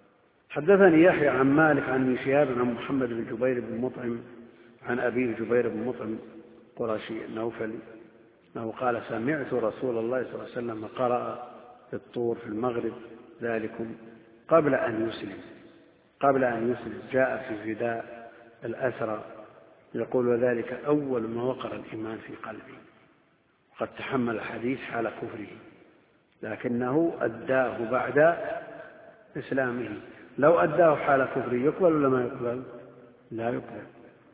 حدثني يحيى عن مالك عن ابن شهاب عن محمد بن جبير بن مطعم عن أبيه جبير بن مطعم قرشي النوفلي أنه قال سمعت رسول الله صلى الله عليه وسلم قرأ في الطور في المغرب ذلكم قبل أن يسلم قبل أن يسلم جاء في فداء الأسرى يقول وذلك أول ما وقر الإيمان في قلبي، قد تحمل الحديث حال كفره لكنه أداه بعد إسلامه. لو أداه حال كفره يقبل ولا ما يقبل؟ لا يقبل.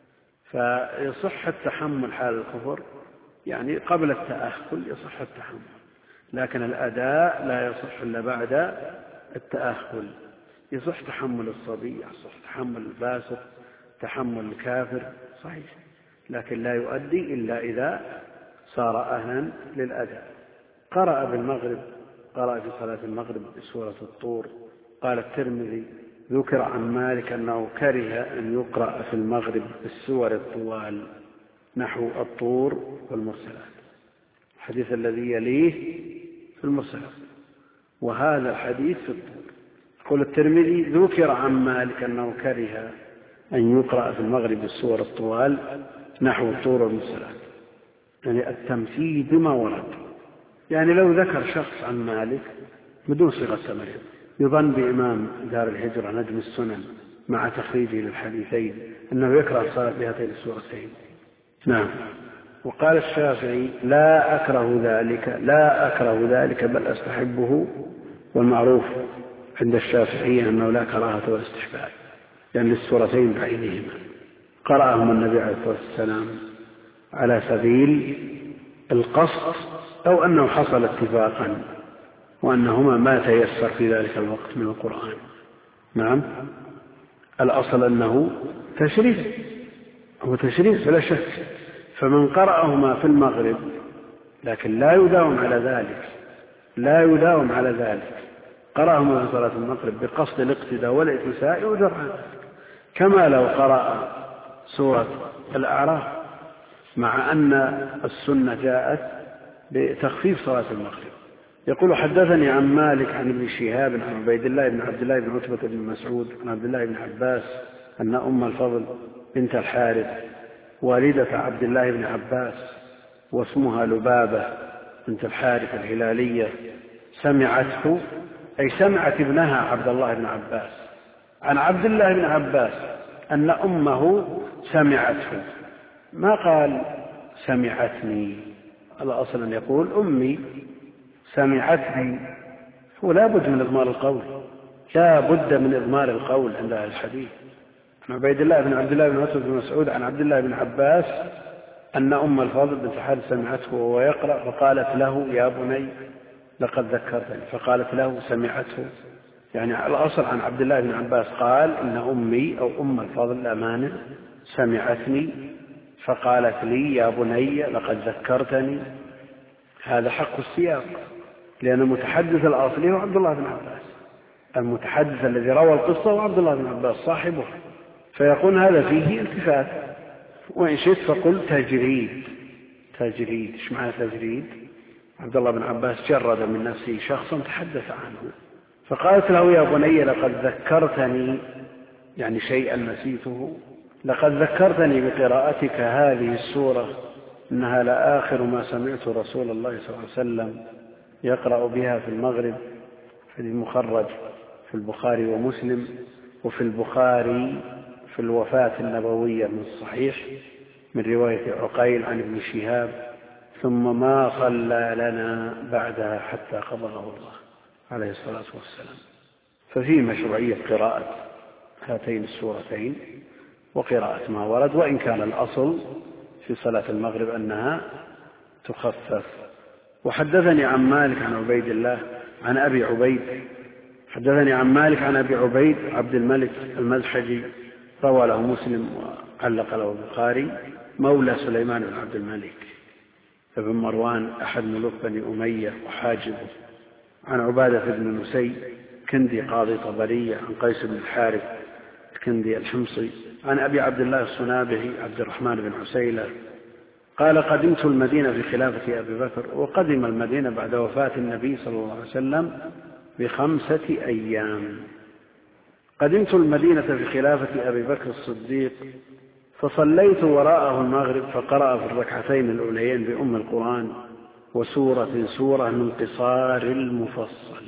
فيصح التحمل حال الكفر، يعني قبل التأهل يصح التحمل، لكن الأداء لا يصح إلا بعد التأهل. يصح تحمل الصبي، يصح تحمل الفاسق، تحمل الكافر، صحيح، لكن لا يؤدي إلا إذا صار أهلا للأداء. قرأ بالمغرب، قرأ في صلاة المغرب بسورة الطور. قال الترمذي: ذكر عن مالك أنه كره أن يقرأ في المغرب بالسور الطوال نحو الطور والمرسلات، الحديث الذي يليه في المرسلات، وهذا الحديث في الطور. يقول الترمذي: ذكر عن مالك أنه كره أن يقرأ في المغرب بالسور الطوال نحو الطور والمرسلات، يعني التمثيل بما ورد. يعني لو ذكر شخص عن مالك بدون صيغة تمريض يظن بإمام دار الهجرة نجم السنن مع تخريجه للحديثين أنه يكره الصلاة بهاتين السورتين. نعم. وقال الشافعي: لا أكره ذلك، لا أكره ذلك بل أستحبه. والمعروف عند الشافعية أنه لا كراهة ولا استحباب، يعني للسورتين بعينهما. قرأهم النبي عليه الصلاة والسلام على سبيل القصد أو أنه حصل اتفاقا وأنهما ما تيسر في ذلك الوقت من القرآن. نعم، الأصل أنه تشريف، هو تشريف بلا شك. فمن قرأهما في المغرب لكن لا يداوم على ذلك، لا يداوم على ذلك، قرأهما في صلاة المغرب بقصد الاقتداء والاتساء يؤجر عنه، كما لو قرأ سورة الأعراف، مع أن السنة جاءت بتخفيف صلاة المغرب. يقول: حدثني عن مالك عن ابن شهاب عن عبيد الله بن عبد الله بن عتبة بن مسعود عن عبد الله بن عباس أن أم الفضل بنت الحارث والدة عبد الله بن عباس واسمها لبابة بنت الحارث الهلالية سمعته، أي سمعت ابنها عبد الله بن عباس عن عبد الله بن عباس أن أمه سمعته، ما قال سمعتني. الأصل أن يقول أمي سمعتني، هو لا بد من إضمار القول، لا بد من إضمار القول عند أهل الحديث. عن عبيد الله بن عبد الله بن عتبة بن مسعود عن عبد الله بن عباس أن أم الفضل بنت الحارث سمعته وهو يقرأ فقالت له: يا بني لقد ذكرتني، فقالت له سمعته. يعني الأصل عن عبد الله بن عباس قال إن أمي أو أم الفضل الأمانة سمعتني فقالت لي: يا بني لقد ذكرتني. هذا حق السياق، لأن المتحدث الأصلي هو عبد الله بن عباس، المتحدث الذي روى القصة هو عبد الله بن عباس صاحبه، فيكون هذا فيه التفات. وإن شئت فقل تجريد. تجريد، ايش معنى تجريد؟ عبد الله بن عباس جرد من نفسه شخصا تحدث عنه، فقالت له: يا بني لقد ذكرتني، يعني شيئا نسيته، لقد ذكرتني بقراءتك هذه السورة، إنها لآخر ما سمعت رسول الله صلى الله عليه وسلم يقرأ بها في المغرب. في المخرج في البخاري ومسلم، وفي البخاري في الوفاة النبوية من الصحيح من رواية عقيل عن ابن شهاب: ثم ما صلى لنا بعدها حتى قبضه الله عليه الصلاة والسلام. ففي مشروعية قراءة هاتين السورتين وقراءة ما ورد، وإن كان الأصل في صلاة المغرب أنها تخفف. وحدثني عن مالك عن عبيد الله عن أبي عبيد حدثني عن مالك عن أبي عبيد عبد الملك المزحجي روى له مسلم وعلق له البخاري، مولى سليمان بن عبد الملك ابن مروان أحد ملوك بني أمية وحاجبه، عن عبادة بن نسي كندي قاضي طبرية، عن قيس بن الحارث الكندي الحمصي، عن أبي عبد الله الصنابحي عبد الرحمن بن عسيلة قال: قدمت المدينة في خلافة أبي بكر، وقدم المدينة بعد وفاة النبي صلى الله عليه وسلم بخمسة أيام. قدمت المدينة في خلافة أبي بكر الصديق فصليت وراءه المغرب، فقرأ في الركعتين الأوليين بأم القرآن وسورة سورة من قصار المفصل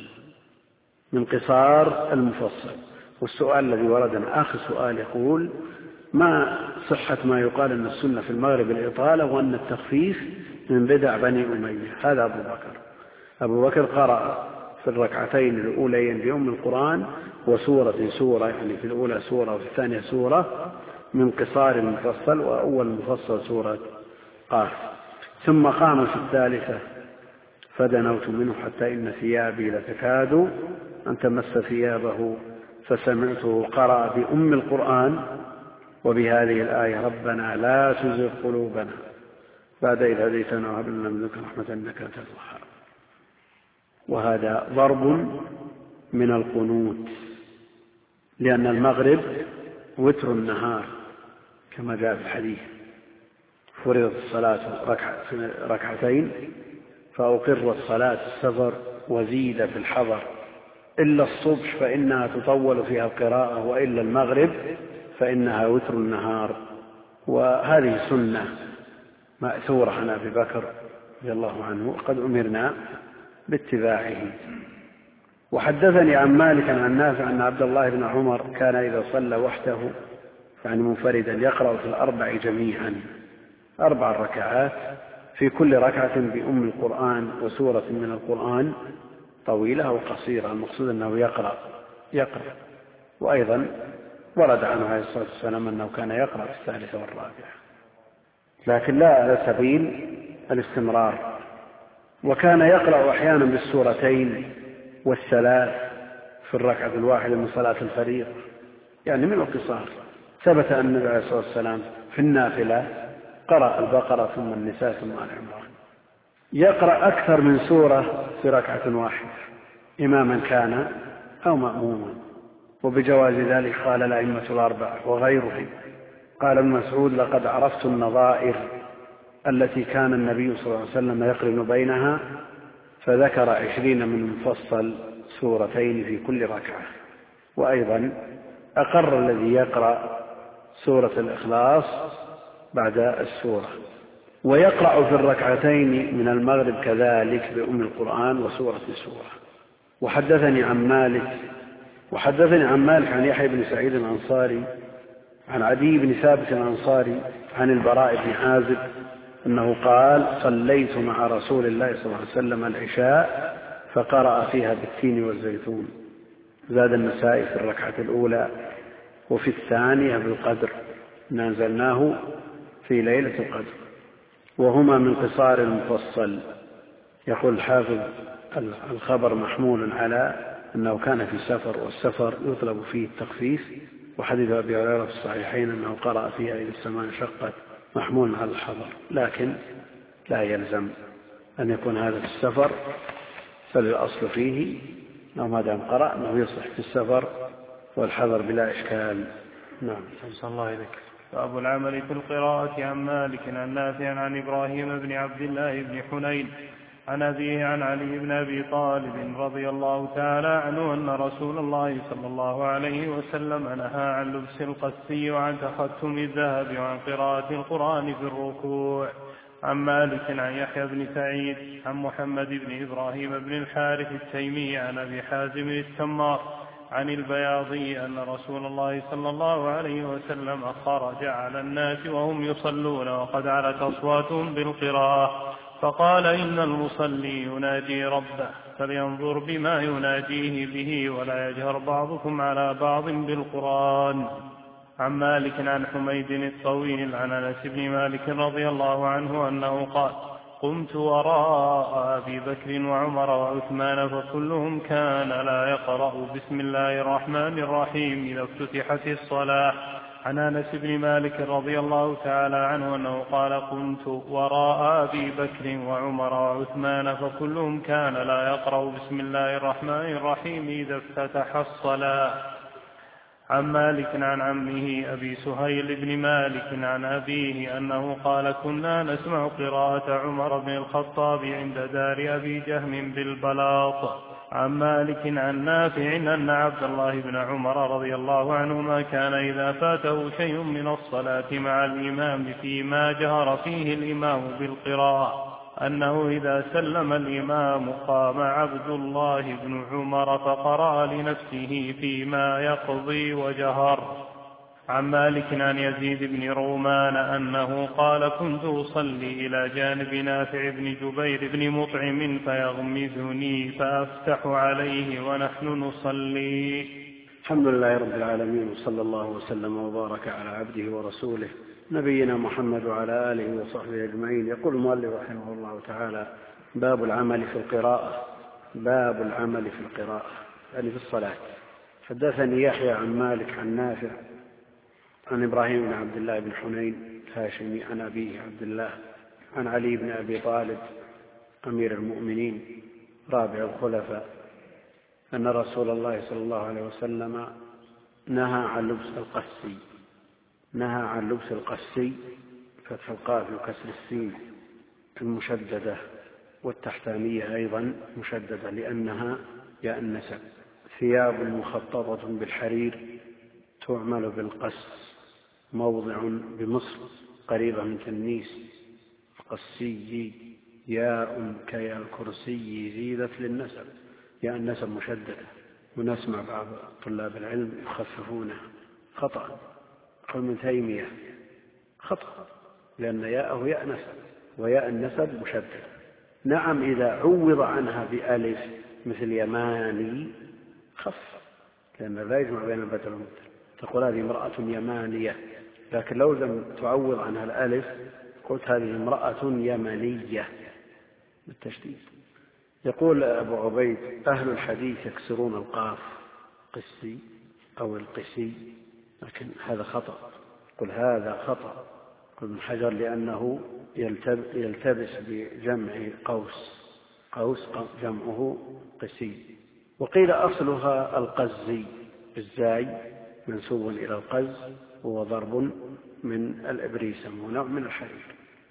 من قصار المفصل. والسؤال الذي وردنا آخر سؤال يقول: ما صحة ما يقال أن السنة في المغرب الإطالة وأن التخفيف من بدع بني أمية؟ هذا أبو بكر أبو بكر قرأ في الركعتين الأوليين بأم القرآن وسورة سورة، يعني في الأولى سورة وفي الثانية سورة من قصار المفصل، وأول مفصل سورة قاف، ثم قام في الثالثة فدنوت منه حتى إن ثيابي لتكاد أن تمس ثيابه، فسمعته قرأ بأم القرآن وبهذه الآية ربنا لا تزغ قلوبنا بعد إذ هديتنا وهب لنا من لدنك رحمة إنك أنت الوهاب. وهذا ضرب من القنوت، لأن المغرب وتر النهار كما جاء في الحديث فرضت الصلاة ركعتين فأقرت صلاة السفر وزيد في الحضر إلا الصبح فإنها تطول فيها القراءة، وإلا المغرب فإنها وتر النهار. وهذه سنة مأثورة عن أبي بكر رضي الله عنه وقد أمرنا باتباعه. وحدثني عن مالك عن نافع أن عبد الله بن عمر كان إذا صلى وحده يعني منفردا يقرأ في الأربع جميعا، أربع ركعات في كل ركعة بأم القرآن وسورة من القرآن طويلة أو قصيرة، المقصود أنه يقرأ يقرأ وأيضا ورد عنه عليه الصلاة والسلام أنه كان يقرأ في الثالثة والرابعة، لكن لا على سبيل الاستمرار. وكان يقرأ أحيانا بالسورتين والثلاث في الركعة الواحدة من صلاة الفريضة، يعني من القصار. ثبت أن النبي عليه الصلاة والسلام في النافلة قرأ البقرة ثم النساء ثم آل عمران. يقرأ أكثر من سورة في ركعة واحدة إماما كان أو مأموما، وبجواز ذلك قال الأئمة الأربعة وغيرهم. قال ابن مسعود لقد عرفت النظائر التي كان النبي صلى الله عليه وسلم يقرن بينها، فذكر عشرين من مفصل سورتين في كل ركعة. وأيضا أقر الذي يقرأ سورة الإخلاص بعد السورة. ويقرأ في الركعتين من المغرب كذلك بأم القرآن وسورة السورة. وحدثني عن مالك وحدثني عن مالك عن يحيى بن سعيد الأنصاري عن عدي بن ثابت الأنصاري عن البراء بن عازب أنه قال صليت مع رسول الله صلى الله عليه وسلم العشاء فقرأ فيها بالتين والزيتون. زاد النسائي في الركعة الأولى وفي الثانية بالقدر نزلناه في ليلة القدر، وهما من قصار المفصل. يقول الحافظ الخبر محمول على أنه كان في سفر، والسفر يطلب فيه التخفيف، وحديث أبي هريرة في الصحيحين أنه قرأ فيها إذا السماء انشقت محمول على الحضر، لكن لا يلزم أن يكون هذا في السفر، فالأصل فيه أنه ما دام قرأ أنه يصلح في السفر والحضر بلا إشكال. نعم. صلى الله عليك. باب العمل في القراءة عن مالك عن نافع عن إبراهيم بن عبد الله بن حنين عن أبيه عن علي بن أبي طالب رضي الله تعالى عنه أن رسول الله صلى الله عليه وسلم نهى عن لبس القسي وعن تختم الذهب وعن قراءة القرآن في الركوع. عن مالك عن يحيى بن سعيد عن محمد بن إبراهيم بن الحارث التيمي عن أبي حازم التمار عن البياضي أن رسول الله صلى الله عليه وسلم خرج على الناس وهم يصلون وقد علت أصواتهم بالقراءة، فقال إن المصلي يناجي ربه فلينظر بما يناجيه به ولا يجهر بعضكم على بعض بالقرآن. عن مالك عن حميد الطويل عن أنس بن مالك رضي الله عنه أنه قال قمت وراء أبي بكر وعمر وعثمان فكلهم كان لا يقرأ بسم الله الرحمن الرحيم إذا افتتحت الصلاة. عن أنس بن مالك رضي الله تعالى عنه أنه قال قمت وراء أبي بكر وعمر وعثمان فكلهم كان لا يقرأ بسم الله الرحمن الرحيم إذا افتتح الصلاة. عن مالك عن عمه أبي سهيل بن مالك عن أبيه أنه قال كنا نسمع قراءة عمر بن الخطاب عند دار أبي جهم بالبلاط. عن مالك عن نافع أن عبد الله بن عمر رضي الله عنهما كان إذا فاته شيء من الصلاة مع الإمام فيما جهر فيه الإمام بالقراءة أنه إذا سلم الإمام قام عبد الله بن عمر فقرأ لنفسه فيما يقضي وجهر. عن مالك عن يزيد بن رومان أنه قال كنت أصلي إلى جانب نافع بن جبير بن مطعم فيغمزني فأفتح عليه ونحن نصلي. الحمد لله رب العالمين، وصلى الله وسلم وبارك على عبده ورسوله نبينا محمد وعلى آله وصحبه أجمعين. يقول المؤلف رحمه الله تعالى باب العمل في القراءة. باب العمل في القراءة يعني في الصلاة. حدثني يحيى عن مالك عن نافع عن إبراهيم بن عبد الله بن حنين الهاشمي عن أبيه عبد الله عن علي بن أبي طالب أمير المؤمنين رابع الخلفاء أن رسول الله صلى الله عليه وسلم نهى عن لبس القسي. نهى عن لبس القسي فتح القاف وكسر السين المشددة والتحتانية أيضا مشددة لأنها ياء النسب. ثياب مخططة بالحرير تعمل بالقس، موضع بمصر قريبة من تنيس القسي، ياء كيا الكرسي زيدت للنسب، ياء النسب مشددة. ونسمع بعض طلاب العلم يخففونها خطأ، قال من تيمية خطأ، لأن ياءه ياء نسب وياء النسب مشددة. نعم إذا عوض عنها بألف مثل يماني خف، لأن لا يجمع بين البدل والمبدل. تقول هذه امرأة يمانية، لكن لو لم تعوض عنها الألف قلت هذه امرأة يمنية بالتشديد. يقول أبو عبيد أهل الحديث يكسرون القاف قسي أو القسي، لكن هذا خطأ. قل هذا خطأ. قل ابن حجر لأنه يلتبس بجمع قوس، قوس جمعه قسي. وقيل أصلها القزي بالزاي منسوب إلى القز، وهو ضرب من الإبريسم ونوع من الحرير.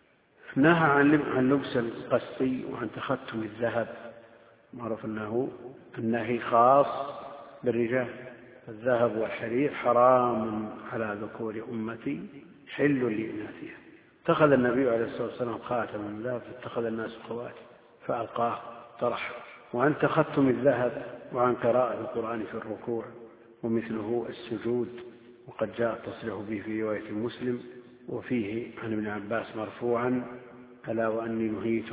نهى عن لبس القسي وعن تختم الذهب. معروف أنه النهي خاص بالرجال. الذهب والحرير حرام على ذكور أمتي حل لإناثها. اتخذ النبي عليه الصلاة والسلام خاتما من ذهب فاتخذ الناس خواتم فألقاه طرح. وعن تختم الذهب وعن قراءة القرآن في الركوع ومثله السجود، وقد جاء التصريح به في رواية مسلم وفيه عن ابن عباس مرفوعا ألا وأني نهيت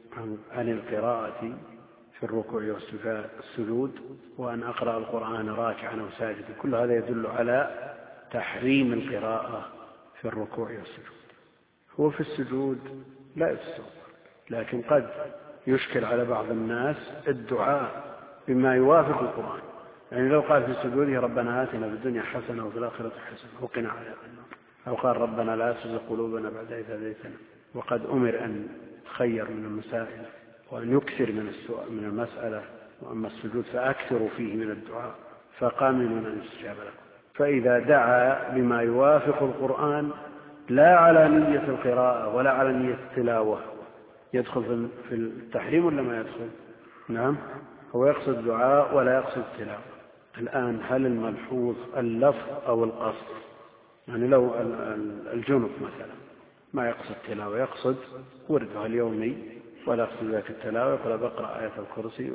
عن القراءة في الركوع والسجود وأن أقرأ القرآن راكعا أو ساجدا. كل هذا يدل على تحريم القراءة في الركوع والسجود. هو في السجود لا يتصور، لكن قد يشكل على بعض الناس الدعاء بما يوافق القرآن. يعني لو قال في سجوده ربنا آتنا في الدنيا حسنة وفي الآخرة حسنة وقنا عذاب النار، أو قال ربنا لا تزغ قلوبنا بعد إذ هديتنا، وقد أمر أن يخير من المسائل وأن يكثر من السؤال من المسألة، وأما السجود فأكثروا فيه من الدعاء فقاملون أن يستجاب لكم. فإذا دعا بما يوافق القرآن لا على نية القراءة ولا على نية التلاوة يدخل في التحريم ولا ما يدخل؟ نعم، هو يقصد الدعاء ولا يقصد التلاوة. الآن هل الملحوظ اللفظ أو القصد؟ يعني لو الجنب مثلا ما يقصد التلاوة، يقصد ورده اليومي ولا يقصد ذلك التلاوة، يقول بقرأ آية الكرسي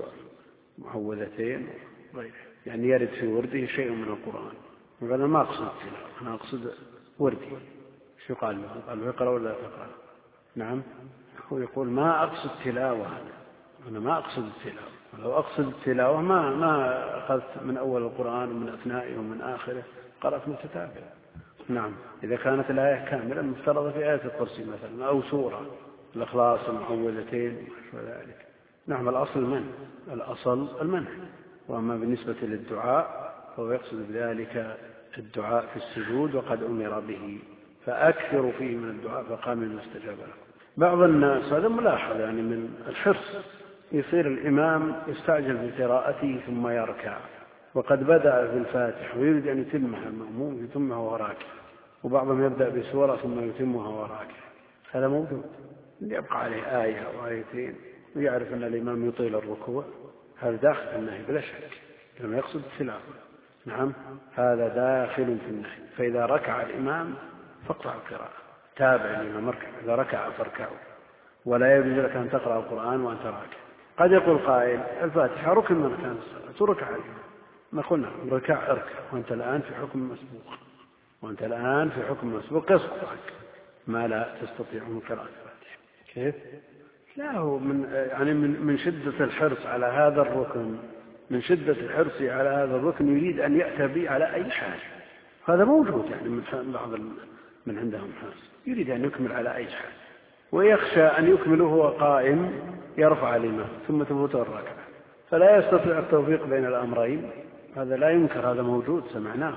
ومعوذتين وغيره، يعني يرد في ورده شيء من القرآن. وقال ما أقصد التلاوة، أنا أقصد وردي. شو قال له؟ قال له يقرأ ولا تقرأ؟ نعم، هو يقول ما أقصد تلاوة، أنا ما أقصد التلاوة. ولو أقصد التلاوة ما ما أخذت من أول القرآن ومن أثنائه ومن آخره، قرأت متتابعة. نعم، إذا كانت الآية كاملة مفترضة في آية الكرسي مثلا أو سورة الإخلاص المعوذتين وذلك. نعم، الأصل المنع، الأصل المنع. وأما بالنسبة للدعاء فهو يقصد بذلك الدعاء في السجود وقد أمر به فأكثروا فيه من الدعاء فقام المستجاب له. بعض الناس هذا ملاحظ يعني من الحرص، يصير الإمام يستعجل في قراءته ثم يركع، وقد بدأ في الفاتح ويريد أن يتمها المأموم يتمها وهو راكع، وبعضهم يبدأ بسورة ثم يتمها وهو راكع. هذا موجود، يبقى عليه آية أو آيتين ويعرف أن الإمام يطيل الركوع، هذا داخل في النهي بلا شك لما يقصد التلاوة. نعم، هذا داخل في النهي. فإذا ركع الإمام فاقطع القراءة، تابع الإمام ركع، إذا ركع فاركعوا، ولا يجوز لك أن تقرأ القرآن وأنت راكع. قد يقول قائل الفاتحة ركن من أركان الصلاة تركع الإمام، ما قلنا ركع اركع وأنت الآن في حكم مسبوق، وأنت الآن في حكم مسبوق يسقط عنك ما لا تستطيع من قراءة الفاتحة. كيف؟ لا، هو من يعني من من شدة الحرص على هذا الركن، من شدة الحرص على هذا الركن يريد أن يأتي به على أي حال. هذا موجود يعني من بعض من عندهم حرص، يريد أن يكمل على أي حال، ويخشى أن يكمله وهو قائم يرفع الإمام ثم تفوته الركعة، فلا يستطيع التوفيق بين الأمرين هذا لا ينكر، هذا موجود سمعناه.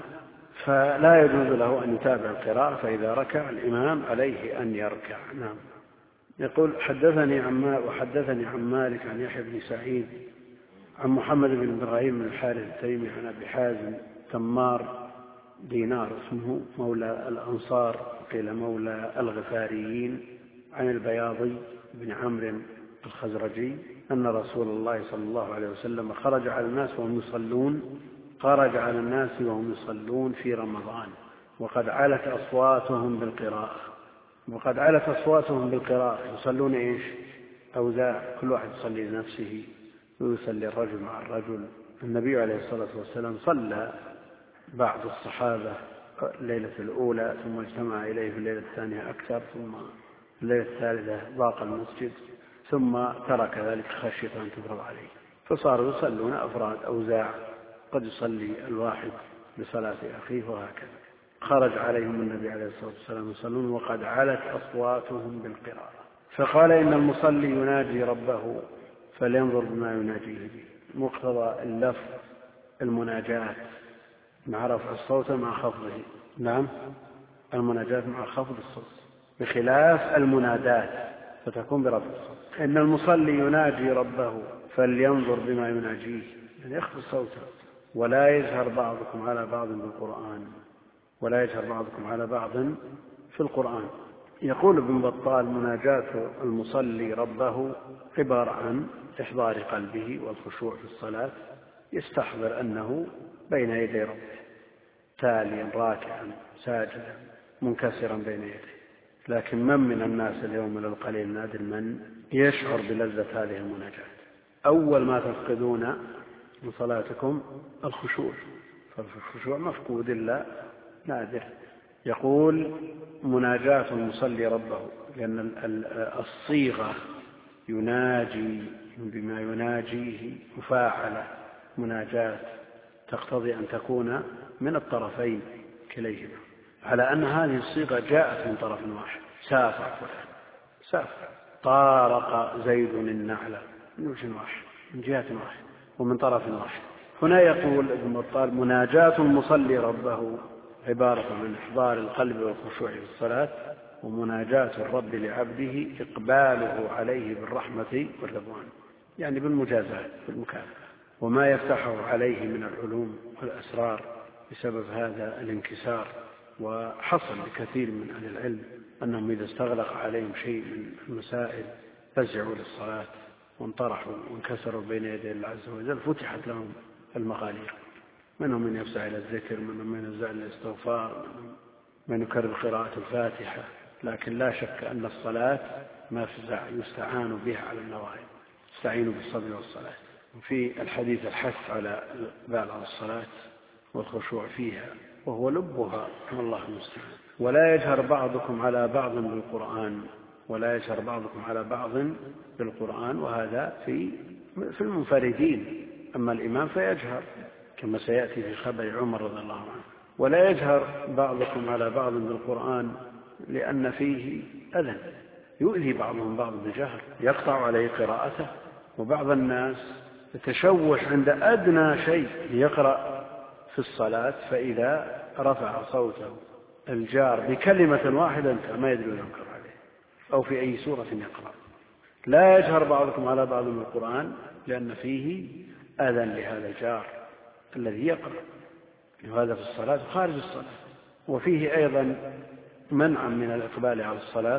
فلا يجوز له أن يتابع القراءة، فإذا ركع الإمام عليه أن يركع. نعم. يقول حدثني عن وحدثني عن مالك عن يحيى بن سعيد عن محمد بن إبراهيم بن الحارث التيمي عن أبي حازم تمار دينار اسمه مولى الأنصار قيل مولى الغفاريين عن البياضي بن عمرو الخزرجي أن رسول الله صلى الله عليه وسلم خرج على الناس وهم يصلون خرج على الناس وهم يصلون في رمضان وقد علت أصواتهم بالقراءة وقد علت أصواتهم بالقراءة يصلون إيش؟ أوزاع، كل واحد يصلي لنفسه ويصلي الرجل مع الرجل. النبي عليه الصلاة والسلام صلى بعض الصحابة الليلة الأولى ثم اجتمع إليه في الليلة الثانية أكثر، ثم الليلة الثالثة ضاق المسجد، ثم ترك ذلك خشية أن تفرض عليه، فصاروا يصلون أفراد أوزاع، قد يصلي الواحد بصلاة أخيه وهكذا. خرج عليهم النبي عليه الصلاة والسلام يصلون وقد علت أصواتهم بالقراءة، فقال إن المصلي يناجي ربه فلينظر بما يناجيه به. مقتضى اللفظ المناجاة مع رفع الصوت مع خفضه. نعم، المناجاة مع خفض الصوت بخلاف المنادات فتكون برفع الصوت. إن المصلي يناجي ربه فلينظر بما يناجيه، يعني يخفض صوته. ولا يجهر بعضكم على بعض بالقرآن ولا يجهر بعضكم على بعض في القرآن. يقول ابن بطال مناجاة المصلي ربه عبارة عن إحضار قلبه والخشوع في الصلاة، يستحضر أنه بين يدي ربه تاليا راكعا ساجدا منكسرا بين يديه. لكن من من الناس اليوم من القليل نادر من يشعر بلذة هذه المناجاة. أول ما تفقدون من صلاتكم الخشوع، فالخشوع مفقود إلا نادر. يقول مناجاة المصلي ربه، لأن الصيغة يناجي بما يناجيه مفاعلة مناجاة تقتضي أن تكون من الطرفين كليهما، على أن هذه الصيغة جاءت من طرف واحد. سافر فلان سافر، طارق زيد النعلة من وجه واحد من جهة واحد ومن طرف واحد. هنا يقول ابن بطال مناجاة المصلي ربه عبارة عن إحضار القلب والخشوع في الصلاة، ومناجاة الرب لعبده إقباله عليه بالرحمة والرضوان، يعني بالمجازات بالمكافأة، وما يفتحه عليه من العلوم والأسرار بسبب هذا الانكسار. وحصل لكثير من أهل العلم أنهم إذا استغلق عليهم شيء من المسائل فزعوا للصلاة وانطرحوا وانكسروا بين يدي الله عز وجل، فتحت لهم المغاليق، منهم من يفزع إلى الذكر، منهم من يفزع إلى الاستغفار، من يكرر قراءة الفاتحة. لكن لا شك أن الصلاة ما فزع يستعان بها على النوائب، يستعين بالصبر والصلاة. وفي الحديث الحث على الإقبال على الصلاة والخشوع فيها، وهو لبها والله المستعان. ولا يجهر بعضكم على بعض بالقرآن ولا يجهر بعضكم على بعض بالقرآن وهذا في في المنفردين، أما الإمام فيجهر كما سيأتي في خبر عمر رضي الله عنه. ولا يجهر بعضكم على بعض بالقرآن لأن فيه أذى يؤذي بعضهم بعض بالجهر، يقطع عليه قراءته. وبعض الناس يتشوش عند أدنى شيء ليقرأ في الصلاة، فإذا رفع صوته الجار بكلمة واحدة ما يدري ينكر عليه أو في أي سورة يقرأ. لا يجهر بعضكم على بعض من القرآن لأن فيه أذى لهذا الجار الذي يقرأ، وهذا في الصلاة خارج الصلاة. وفيه أيضا منع من الإقبال على الصلاة،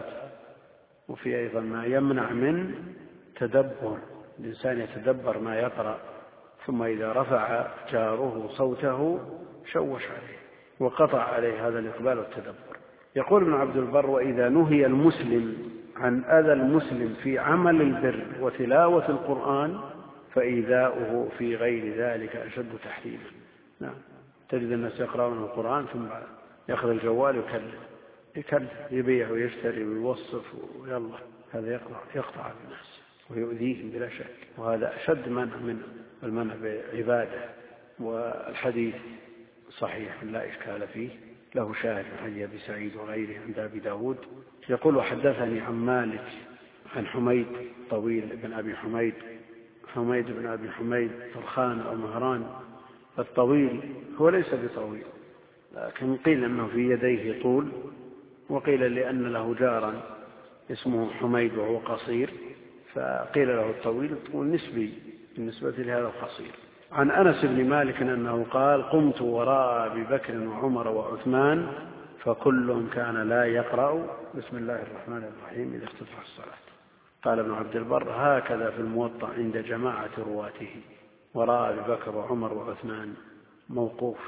وفيه أيضا ما يمنع من تدبر، الإنسان يتدبر ما يقرأ ثم إذا رفع جاره صوته شوش عليه وقطع عليه هذا الإقبال والتدبر. يقول ابن عبد البر وإذا نهي المسلم عن أذى المسلم في عمل البر وتلاوة القرآن فإيذاؤه في غير ذلك أشد تحريما. نعم، تجد الناس يقرأون القرآن ثم يأخذ الجوال ويكلم يكلم يبيع ويشتري ويوصف ويلا، هذا يقطع يقطع على الناس ويؤذيهم بلا شك، وهذا أشد منع من المنع بعبادة. والحديث صحيح لا إشكال فيه، له شاهد من حديث أبي سعيد وغيره عند أبي داود. يقول وحدثني عن مالك عن حميد طويل بن أبي حميد حميد بن أبي حميد فرخان أو مهران الطويل هو ليس بطويل، لكن قيل أنه في يديه طول، وقيل لأن له جارا اسمه حميد وهو قصير، فقيل له الطويل طول نسبي بالنسبة لهذا القصير. عن أنس بن مالك أنه قال: قمت وراء أبي بكر وعمر وعثمان فكلهم كان لا يقرأ بسم الله الرحمن الرحيم إذا افتتح الصلاة. قال ابن عبد البر: هكذا في الموطأ عند جماعة رواته، وراء أبي بكر وعمر وعثمان موقوف،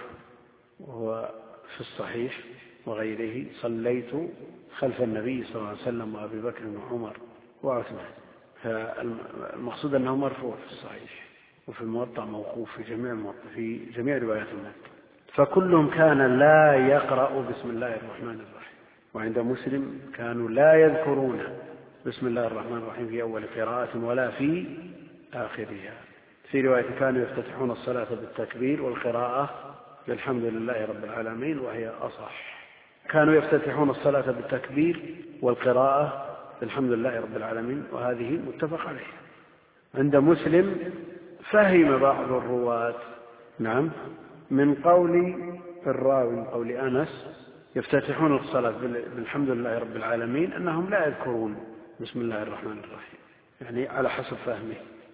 وهو في الصحيح وغيره: صليت خلف النبي صلى الله عليه وسلم وأبي بكر وعمر وعثمان. فالمقصود أنه مرفوع في الصحيح، وفي الموطأ موقوف في جميع الموطأ في جميع روايات الموطأ. فكلهم كان لا يقرأ بسم الله الرحمن الرحيم. وعند مسلم كانوا لا يذكرون بسم الله الرحمن الرحيم في أول قراءة ولا في آخرها. في رواية كانوا يفتتحون الصلاة بالتكبير والقراءة بالحمد لله رب العالمين، وهي أصح. كانوا يفتتحون الصلاة بالتكبير والقراءة بالحمد لله رب العالمين، وهذه متفق عليها. عند مسلم فهم بعض الرواة نعم من قول الراوي من قول أنس يفتتحون الصلاة بالحمد لله رب العالمين أنهم لا يذكرون بسم الله الرحمن الرحيم، يعني على حسب فهمه.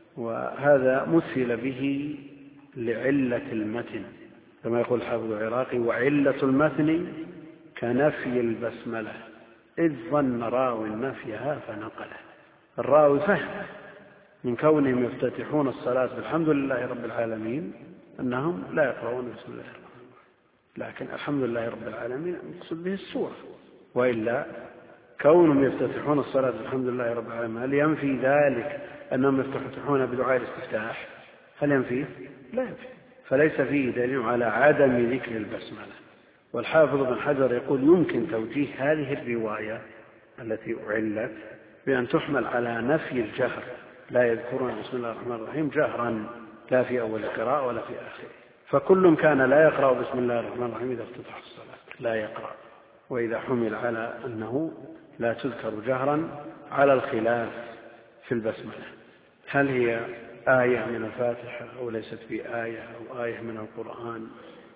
وهذا مثل به لعلة المتن، كما يقول الحافظ العراقي: وعلة المتن كنفي البسملة إذ ظن راوي نفيها فنقله. الراوي فهم من كونهم يفتتحون الصلاة بالحمد لله رب العالمين أنهم لا يقرؤون بسم الله الرحمن الرحيم، لكن الحمد لله رب العالمين يقصد به السورة، وإلا كونهم يفتتحون الصلاة بالحمد لله رب العالمين هل ينفي ذلك أنهم يفتتحون بدعاء الاستفتاح؟ هل ينفيه؟ لا ينفي. فليس فيه دليل على عدم ذكر البسملة. والحافظ بن حجر يقول: يمكن توجيه هذه الرواية التي أعلت بأن تحمل على نفي الجهر، لا يذكرون بسم الله الرحمن الرحيم جهرا لا في أول القراءة ولا في آخره. فكل كان لا يقرأ بسم الله الرحمن الرحيم إذا افتتح الصلاة، لا يقرأ. وإذا حمل على أنه لا تذكر جهرا على الخلاف في البسملة، هل هي آية من الفاتحة أو ليست بآية، أو آية من القرآن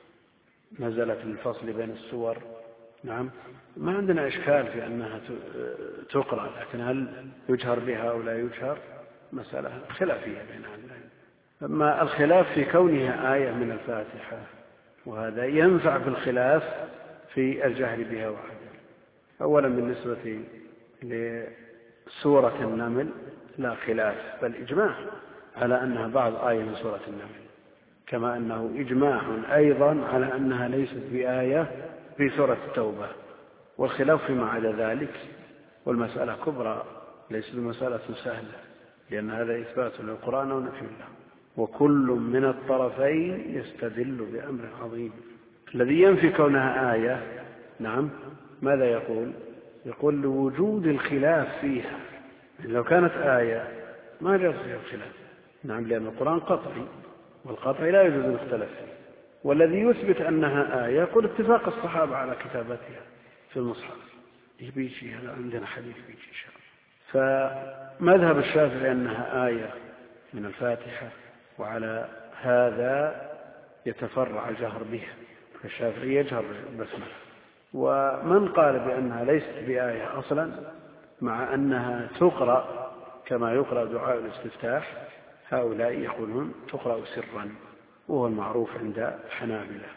نزلت للفصل بين السور؟ نعم، ما عندنا إشكال في أنها تقرأ، لكن هل يجهر بها أو لا يجهر مسألة خلافية بين أهل العلم. أما الخلاف في كونها آية من الفاتحة، وهذا ينفع في الخلاف في الجهر بها وحده. أولا بالنسبة لسورة النمل لا خلاف، بل إجماع على أنها بعض آية من سورة النمل، كما أنه إجماع أيضا على أنها ليست بآية في سورة التوبة. والخلاف فيما عدا ذلك، والمسألة كبرى ليست مسألة سهلة، لأن هذا إثبات للقرآن ونفي له، وكل من الطرفين يستدل بأمر عظيم. الذي ينفي كونها آية نعم ماذا يقول؟ يقول لوجود الخلاف فيها. لو كانت آية ما جاء فيها الخلاف، نعم، لأن القرآن قطعي، والقطع لا يجوز الاختلاف فيه. والذي يثبت أنها آية يقول اتفاق الصحابة على كتابتها في المصحف. يبيجي هذا عندنا حديث بيجي إن شاء الله. فمذهب الشافعي أنها آية من الفاتحة، وعلى هذا يتفرع الجهر بها، فالشافعي يجهر بالبسملة. ومن قال بأنها ليست بآية أصلا مع أنها تقرأ كما يقرأ دعاء الاستفتاح، هؤلاء يقولون تقرأ سرا، وهو المعروف عند الحنابلة.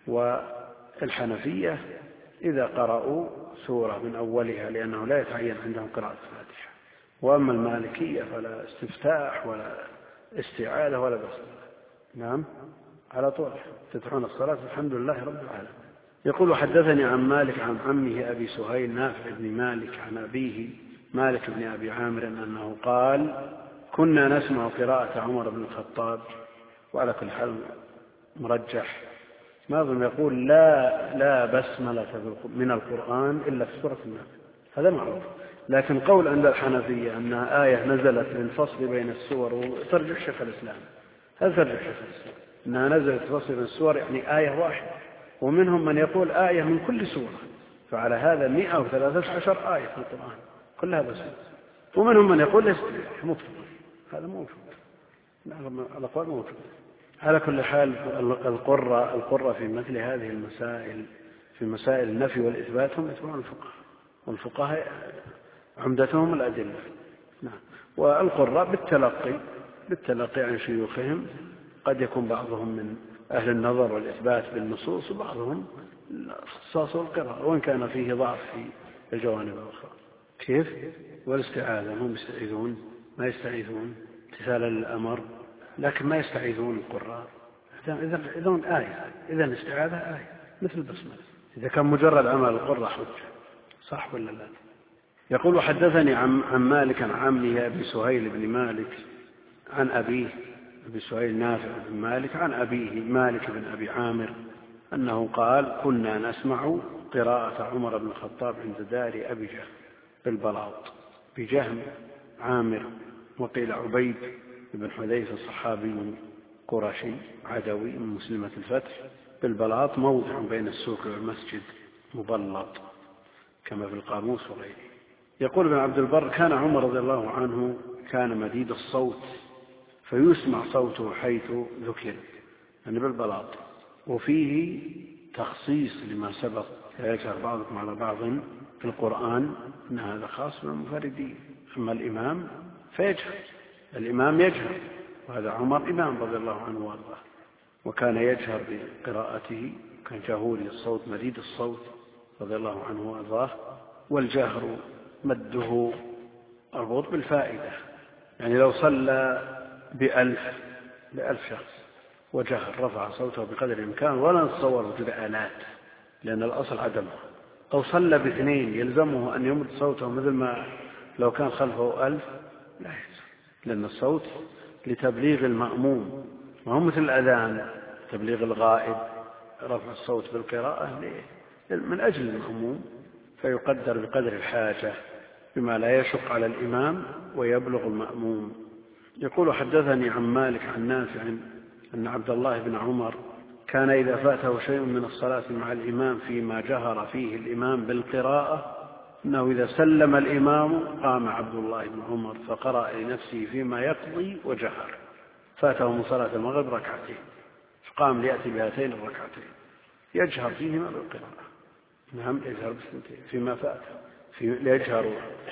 والحنفية إذا قرأوا سورة من أولها، لأنه لا يتعين عندهم قراءة الفاتحة. وأما المالكية فلا استفتاح ولا استعاذة ولا بسملة، نعم، على طول تفتحون الصلاة الحمد لله رب العالمين. يقول: حدثني عن مالك عن عمه أبي سهيل نافع بن مالك عن أبيه مالك بن أبي عامر أنه قال: كنا نسمع قراءة عمر بن الخطاب. وعلى كل حال مرجح ما أظن يقول لا لا بسملة من القرآن إلا في سورة النمل، هذا معروف. لكن قول عند الحنفية أنها آية نزلت للفصل بين السور، وترجح شيخ الإسلام، هذا ترجح شيخ الإسلام أنها نزلت للفصل بين السور يعني آية واحدة، ومنهم من يقول آية من كل سورة، فعلى هذا مئة وثلاثة عشر آية في القرآن كلها بسملة. ومنهم من يقول ليست مطلقة، هذا موجود، الأقوال موجود. على كل حال القرة القرة في مثل هذه المسائل، في مسائل النفي والإثبات، هم يتبعون الفقهاء، والفقهاء عمدتهم الأدلة. نعم. والقرة بالتلقي بالتلقي عن شيوخهم، قد يكون بعضهم من أهل النظر والإثبات بالنصوص، وبعضهم الاختصاص والقراءة، وإن كان فيه ضعف في الجوانب الأخرى. كيف؟ والاستعاذة، هم يستعيذون ما يستعيذون امتثالا للأمر، لكن ما يستعيذون القراء. إذا إذا آية إذا الاستعاذة آية مثل البسملة، إذا كان مجرد عمل القراء حجة، صح ولا لا؟ يقول حدثني عن عن مالك عن عمه أبي سهيل بن مالك عن أبيه أبي سهيل نافع بن مالك عن أبيه مالك بن أبي عامر أنه قال: كنا نسمع قراءة عمر بن الخطاب عند دار أبي جهم بالبلاط، بجهم عامر، وقيل عبيد بن حذيفة صحابي قرشي عدوي من مسلمة الفتح، بالبلاط موضع بين السوق والمسجد مبلط كما في القاموس وغيره. يقول ابن عبد البر: كان عمر رضي الله عنه كان مديد الصوت، فيسمع صوته حيث ذكر، يعني بالبلاط، وفيه تخصيص لما سبق يجهر بعضكم على بعض في القرآن، إن هذا خاص بالمنفردين. أما الإمام فيجهر، الإمام يجهر، وهذا عمر إمام رضي الله عنه وارضاه، وكان يجهر بقراءته، كان جهوري الصوت مديد الصوت رضي الله عنه وارضاه. والجهر مده مربوط بالفائدة، يعني لو صلى بألف بألف شخص وجهر رفع صوته بقدر الإمكان، ولا نتصور وجود آلات لأن الأصل عدمها. أو صلى باثنين يلزمه أن يمد صوته مثل ما لو كان خلفه ألف، لا يلزم، لأن الصوت لتبليغ المأموم، ما هو مثل الأذان تبليغ الغائب، رفع الصوت بالقراءة من أجل المأموم، فيقدر بقدر الحاجة بما لا يشق على الإمام ويبلغ المأموم. يقول: حدثني عن مالك عن نافع أن عبد الله بن عمر كان إذا فاته شيء من الصلاة مع الإمام فيما جهر فيه الإمام بالقراءة، أنه إذا سلم الإمام قام عبد الله بن عمر فقرأ لنفسه فيما يقضي وجهر. فاته من صلاة المغرب ركعتين، فقام ليأتي بهاتين الركعتين يجهر فيهما بالقراءة. نعم، يجهر بالسنتين فيما فاته، في يجهر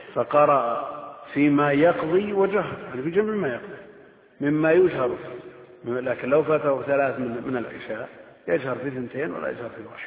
فقرأ فيما يقضي وجهر، يعني في جميع ما يقضي مما يجهر فيه. لكن لو فاته ثلاث من العشاء يجهر في اثنتين ولا يجهر في واحد.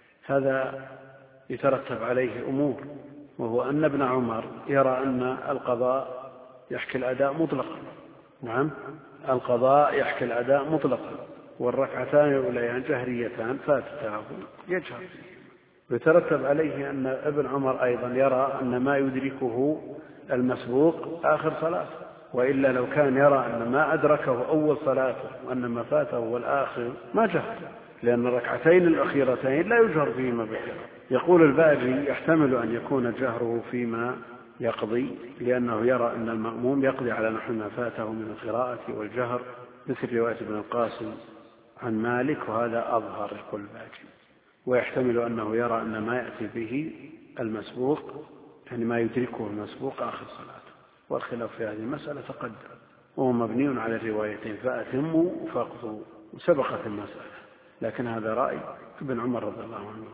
هذا يترتب عليه أمور، وهو أن ابن عمر يرى أن القضاء يحكي الأداء مطلقا. نعم، القضاء يحكي الأداء مطلقا، والركعتان الأوليان جهريتان فاتته يجهر فيه. ويترتب عليه أن ابن عمر أيضا يرى أن ما يدركه المسبوق آخر صلاة، وإلا لو كان يرى أن ما أدركه أول صلاته وأن ما فاته هو الآخر ما جهر، لأن الركعتين الأخيرتين لا يجهر فيهما بالقراءة. يقول الباجي: يحتمل أن يكون جهره فيما يقضي، لأنه يرى أن المأموم يقضي على نحو ما فاته من القراءة والجهر، مثل رواية ابن القاسم عن مالك، وهذا أظهر. يقول الباجي: ويحتمل أنه يرى أن ما يأتي به المسبوق، يعني ما يدركه المسبوق آخر صلاته، والخلاف في هذه المسألة تقدم، وهو مبني على الروايتين: فأتموا فاقضوا، وسبقت المسألة. لكن هذا رأي ابن عمر رضي الله عنه،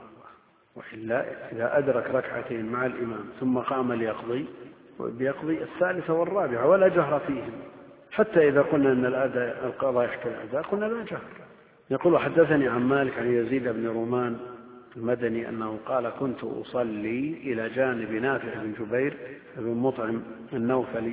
وإلا إذا أدرك ركعتين مع الإمام ثم قام ليقضي بيقضي الثالثة والرابعة ولا جهر فيهم، حتى إذا قلنا أن الأداء القضاء يحكي الأداء قلنا لا جهر. يقول: حدثني عن مالك عن يزيد بن رومان المدني أنه قال: كنت أصلي إلى جانب نافع بن جبير بن مطعم النوفلي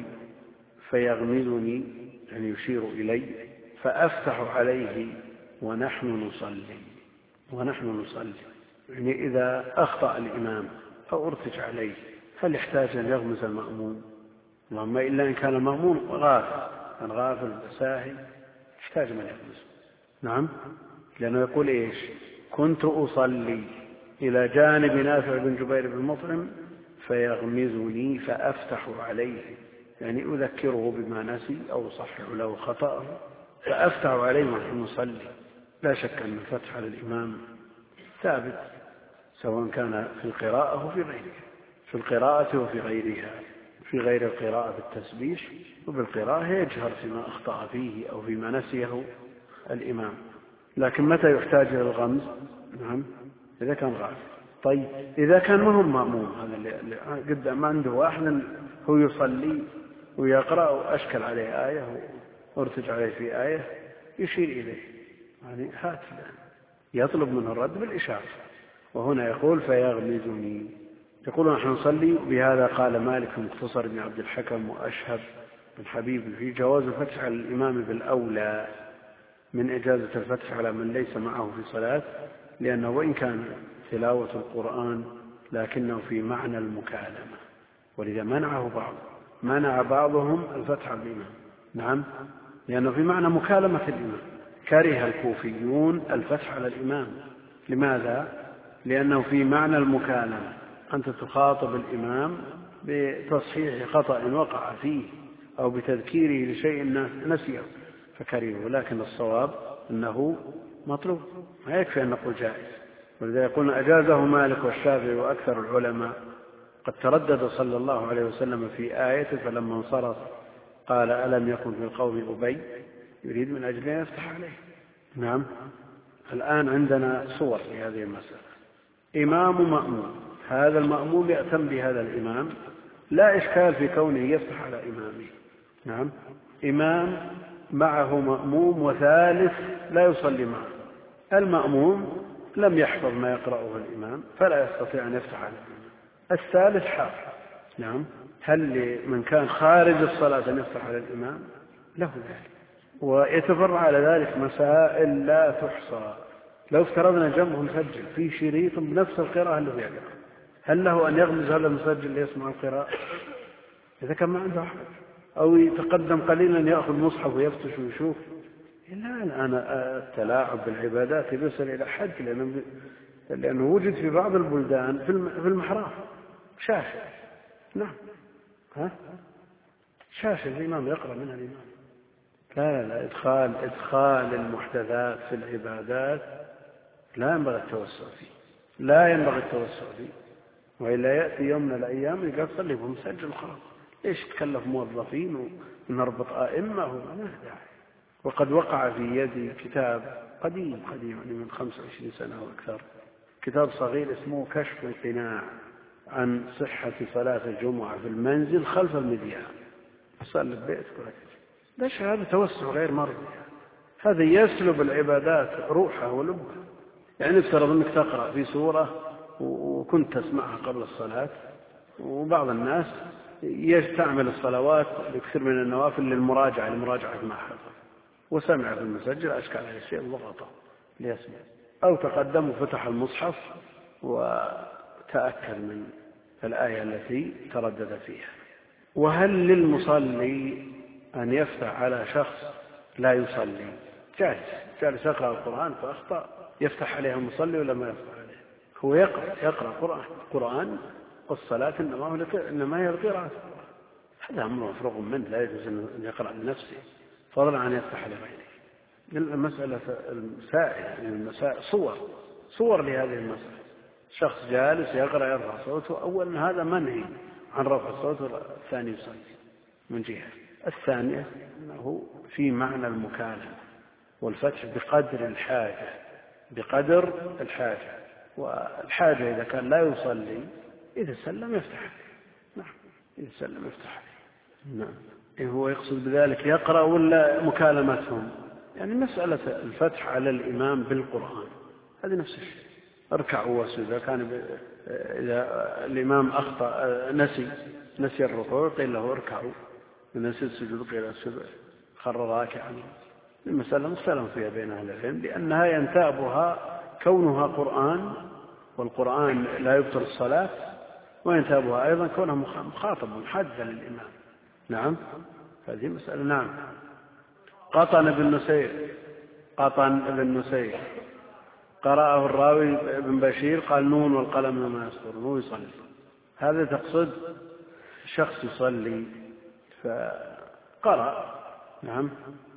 فيغمزني، يعني يشير إلي، فأفتح عليه ونحن نصلي ونحن نصلي يعني إذا أخطأ الإمام أو ارتج عليه هل يحتاج أن يغمز المأموم؟ اللهم إلا إن كان المأموم غافل، كان غافل ساهي يحتاج من يغمز. نعم، لأنه يقول إيش؟ كنت أصلي إلى جانب نافع بن جبير بن مطعم فيغمزني فأفتح عليه، يعني أذكره بما نسي أو أصحح له خطأه، فأفتح عليه ونحن نصلي. لا شك أن الفتح على الإمام ثابت، سواء كان في القراءة وفي غيرها، في القراءة وفي غيرها، في غير القراءة بالتسبيح، وبالقراءة يجهر فيما أخطأ فيه أو فيما نسيه الإمام. لكن متى يحتاج إلى الغمز؟ نعم إذا كان غافل. طيب إذا كان ما هو مأموم، هذا اللي قدام عنده واحد هو يصلي ويقرأ وأشكل عليه آية وارتج عليه في آية يشير إليه، يعني هات يطلب منه الرد بالإشارة. وهنا يقول فيغمزني. يقول نحن نصلي بهذا. قال مالك في مختصر بن عبد الحكم وأشهب بن حبيب في جواز الفتح على الإمام بالأولى من إجازة الفتح على من ليس معه في صلاة، لأنه وإن كان تلاوة القرآن لكنه في معنى المكالمة، ولذا منعه بعض منع بعضهم الفتح على الإمام. نعم لأنه في معنى مكالمة الإمام. كره الكوفيون الفتح على الإمام. لماذا؟ لأنه في معنى المكالمة، أنت تخاطب الإمام بتصحيح خطأ وقع فيه أو بتذكيره لشيء نسيه فكرهه. لكن الصواب أنه مطلوب، ما يكفي أن نقول جائز. ولذا يقول أجازه مالك والشافعي وأكثر العلماء. قد تردد صلى الله عليه وسلم في آية فلما انصرف قال ألم يكن في القوم أبي يريد من أجل أن يفتح عليه. نعم الآن عندنا صور لهذه المسألة. إمام مأموم، هذا المأموم يأتم بهذا الإمام، لا إشكال في كونه يفتح على إمامه. نعم إمام معه مأموم وثالث لا يصلي معه. المأموم لم يحفظ ما يقرأه الإمام فلا يستطيع أن يفتح على الإمام. الثالث حافظ. نعم هل لمن كان خارج الصلاة أن يفتح على الإمام؟ له ذلك. ويتفرع على ذلك مسائل لا تحصى. لو افترضنا جنبه مسجل في شريط بنفس القراءة اللي يقرأ، هل له أن يغمز هذا المسجل ليسمع القراءة؟ إذا كان ما عنده أحد، أو يتقدم قليلا يأخذ مصحف ويفتش ويشوف. لا الآن التلاعب بالعبادات يصل إلى حد، لأنه, لأنه وجد في بعض البلدان في المحراف شاشة. نعم ها شاشة الإمام يقرأ منها الإمام. لا لا لا إدخال, إدخال المحدثات في العبادات لا ينبغي التوسع فيه، لا ينبغي التوسع فيه. وإلا يأتي يوم من الأيام يقول صلي ومسجل خلاص، إيش تكلف موظفين ونربط أئمة وما داعي. وقد وقع في يدي كتاب قديم قديم يعني من خمسة وعشرين سنة وأكثر، كتاب صغير اسمه كشف القناع عن صحة صلاة الجمعة في المنزل خلف المذياع. صلي البيت ليش هذا توسع غير مرضي؟ هذا يسلب العبادات روحها ولبها. يعني افترض أنك تقرأ في سورة وكنت تسمعها قبل الصلاة، وبعض الناس يستعمل الصلوات بكثير من النوافل للمراجعة لمراجعة ما حفظ، وسمع في المسجل أشكال على الشيء وضغطه ليسمع، أو تقدم وفتح المصحف وتأكد من الآية التي تردد فيها. وهل للمصلي أن يفتح على شخص لا يصلي؟ جالس جالس يقرأ القرآن فأخطأ، يفتح عليه المصلي ولا ما يفتح عليه؟ هو يقرأ يقرأ قرآن قرآن والصلاة إنما هي القراءة. هذا أمر مفروغ منه، لا يجوز أن يقرأ لنفسه فضلا عن يفتح لغيره. المسألة سائلة، المسائل صور صور لهذه المسألة. شخص جالس يقرأ يرفع صوته، أولا هذا منهي عن رفع الصوت، الثاني يصلي من جهة. الثانية أنه في معنى المكالمة والفتح بقدر الحاجة بقدر الحاجة والحاجة إذا كان لا يصلي إذا سلم يفتح. نعم إذا سلم يفتح. نعم إيه هو يقصد بذلك يقرأ ولا مكالمتهم؟ يعني مسألة الفتح على الإمام بالقرآن هذه نفس الشيء. اركع واسجد. إذا كان ب... إذا الإمام أخطأ نسي نسي الركوع قيل له اركعوا، نسي السجود قيل السجود خر راكعا. المسألة مختلف فيها بين أهل العلم، لأنها ينتابها كونها قرآن، والقرآن لا يبطل الصلاة، وينتابها أيضا كونها مخاطب محدث للإمام. نعم هذه مسألة. نعم قطن بن نسير قطن بن نسير قرأه الراوي بن بشير قال نون والقلم وما يسطرون، هو يصلي. هذا تقصد شخص يصلي فقرأ. نعم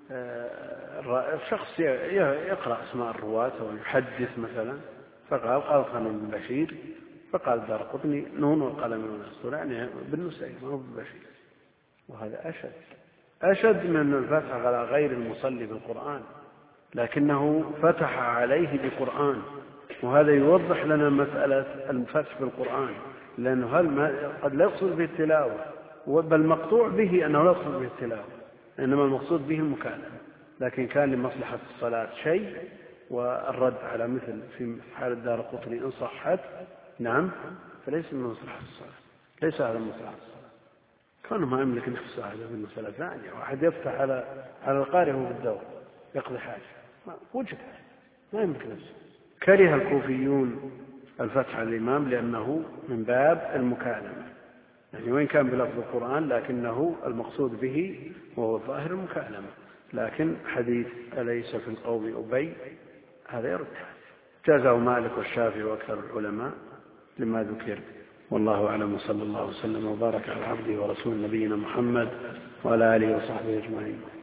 شخص يقرأ اسماء الرواة ويحدث مثلا، فقال قال خالد بن بشير، فقال الدارقطني نون والقلم وما يسطرون، يعني بن نسير ما هو بن بشير. وهذا أشد أشد من الفتح على غير المصلي بالقرآن، لكنه فتح عليه بقرآن، وهذا يوضح لنا مسألة الفتح بالقرآن، لأنه هل قد لا يقصد به التلاوة، بل مقطوع به أنه لا يقصد به التلاوة، إنما المقصود به المكالمة، لكن كان لمصلحة الصلاة شيء، والرد على مثل في حال الدارقطني إن صحت نعم فليس من مصلحة الصلاة، ليس هذا من مصلحة الصلاة، كونه ما يملك نفسه هذا في المسألة ثانية. واحد يفتح على على القارئ وهو بالدور يقضي حاجة وجد ما يملك نفسه. كره الكوفيون الفتح على الإمام لأنه من باب المكالمة، يعني وين كان بلفظ القرآن لكنه المقصود به وهو ظاهر المكالمة. لكن حديث أليس في القوم أبي هذا يرد، جازه مالك والشافعي وأكثر العلماء لما ذكر. والله أعلم، وصلى الله وسلم وبارك على عبده ورسول نبينا محمد وعلى آله وصحبه أجمعين.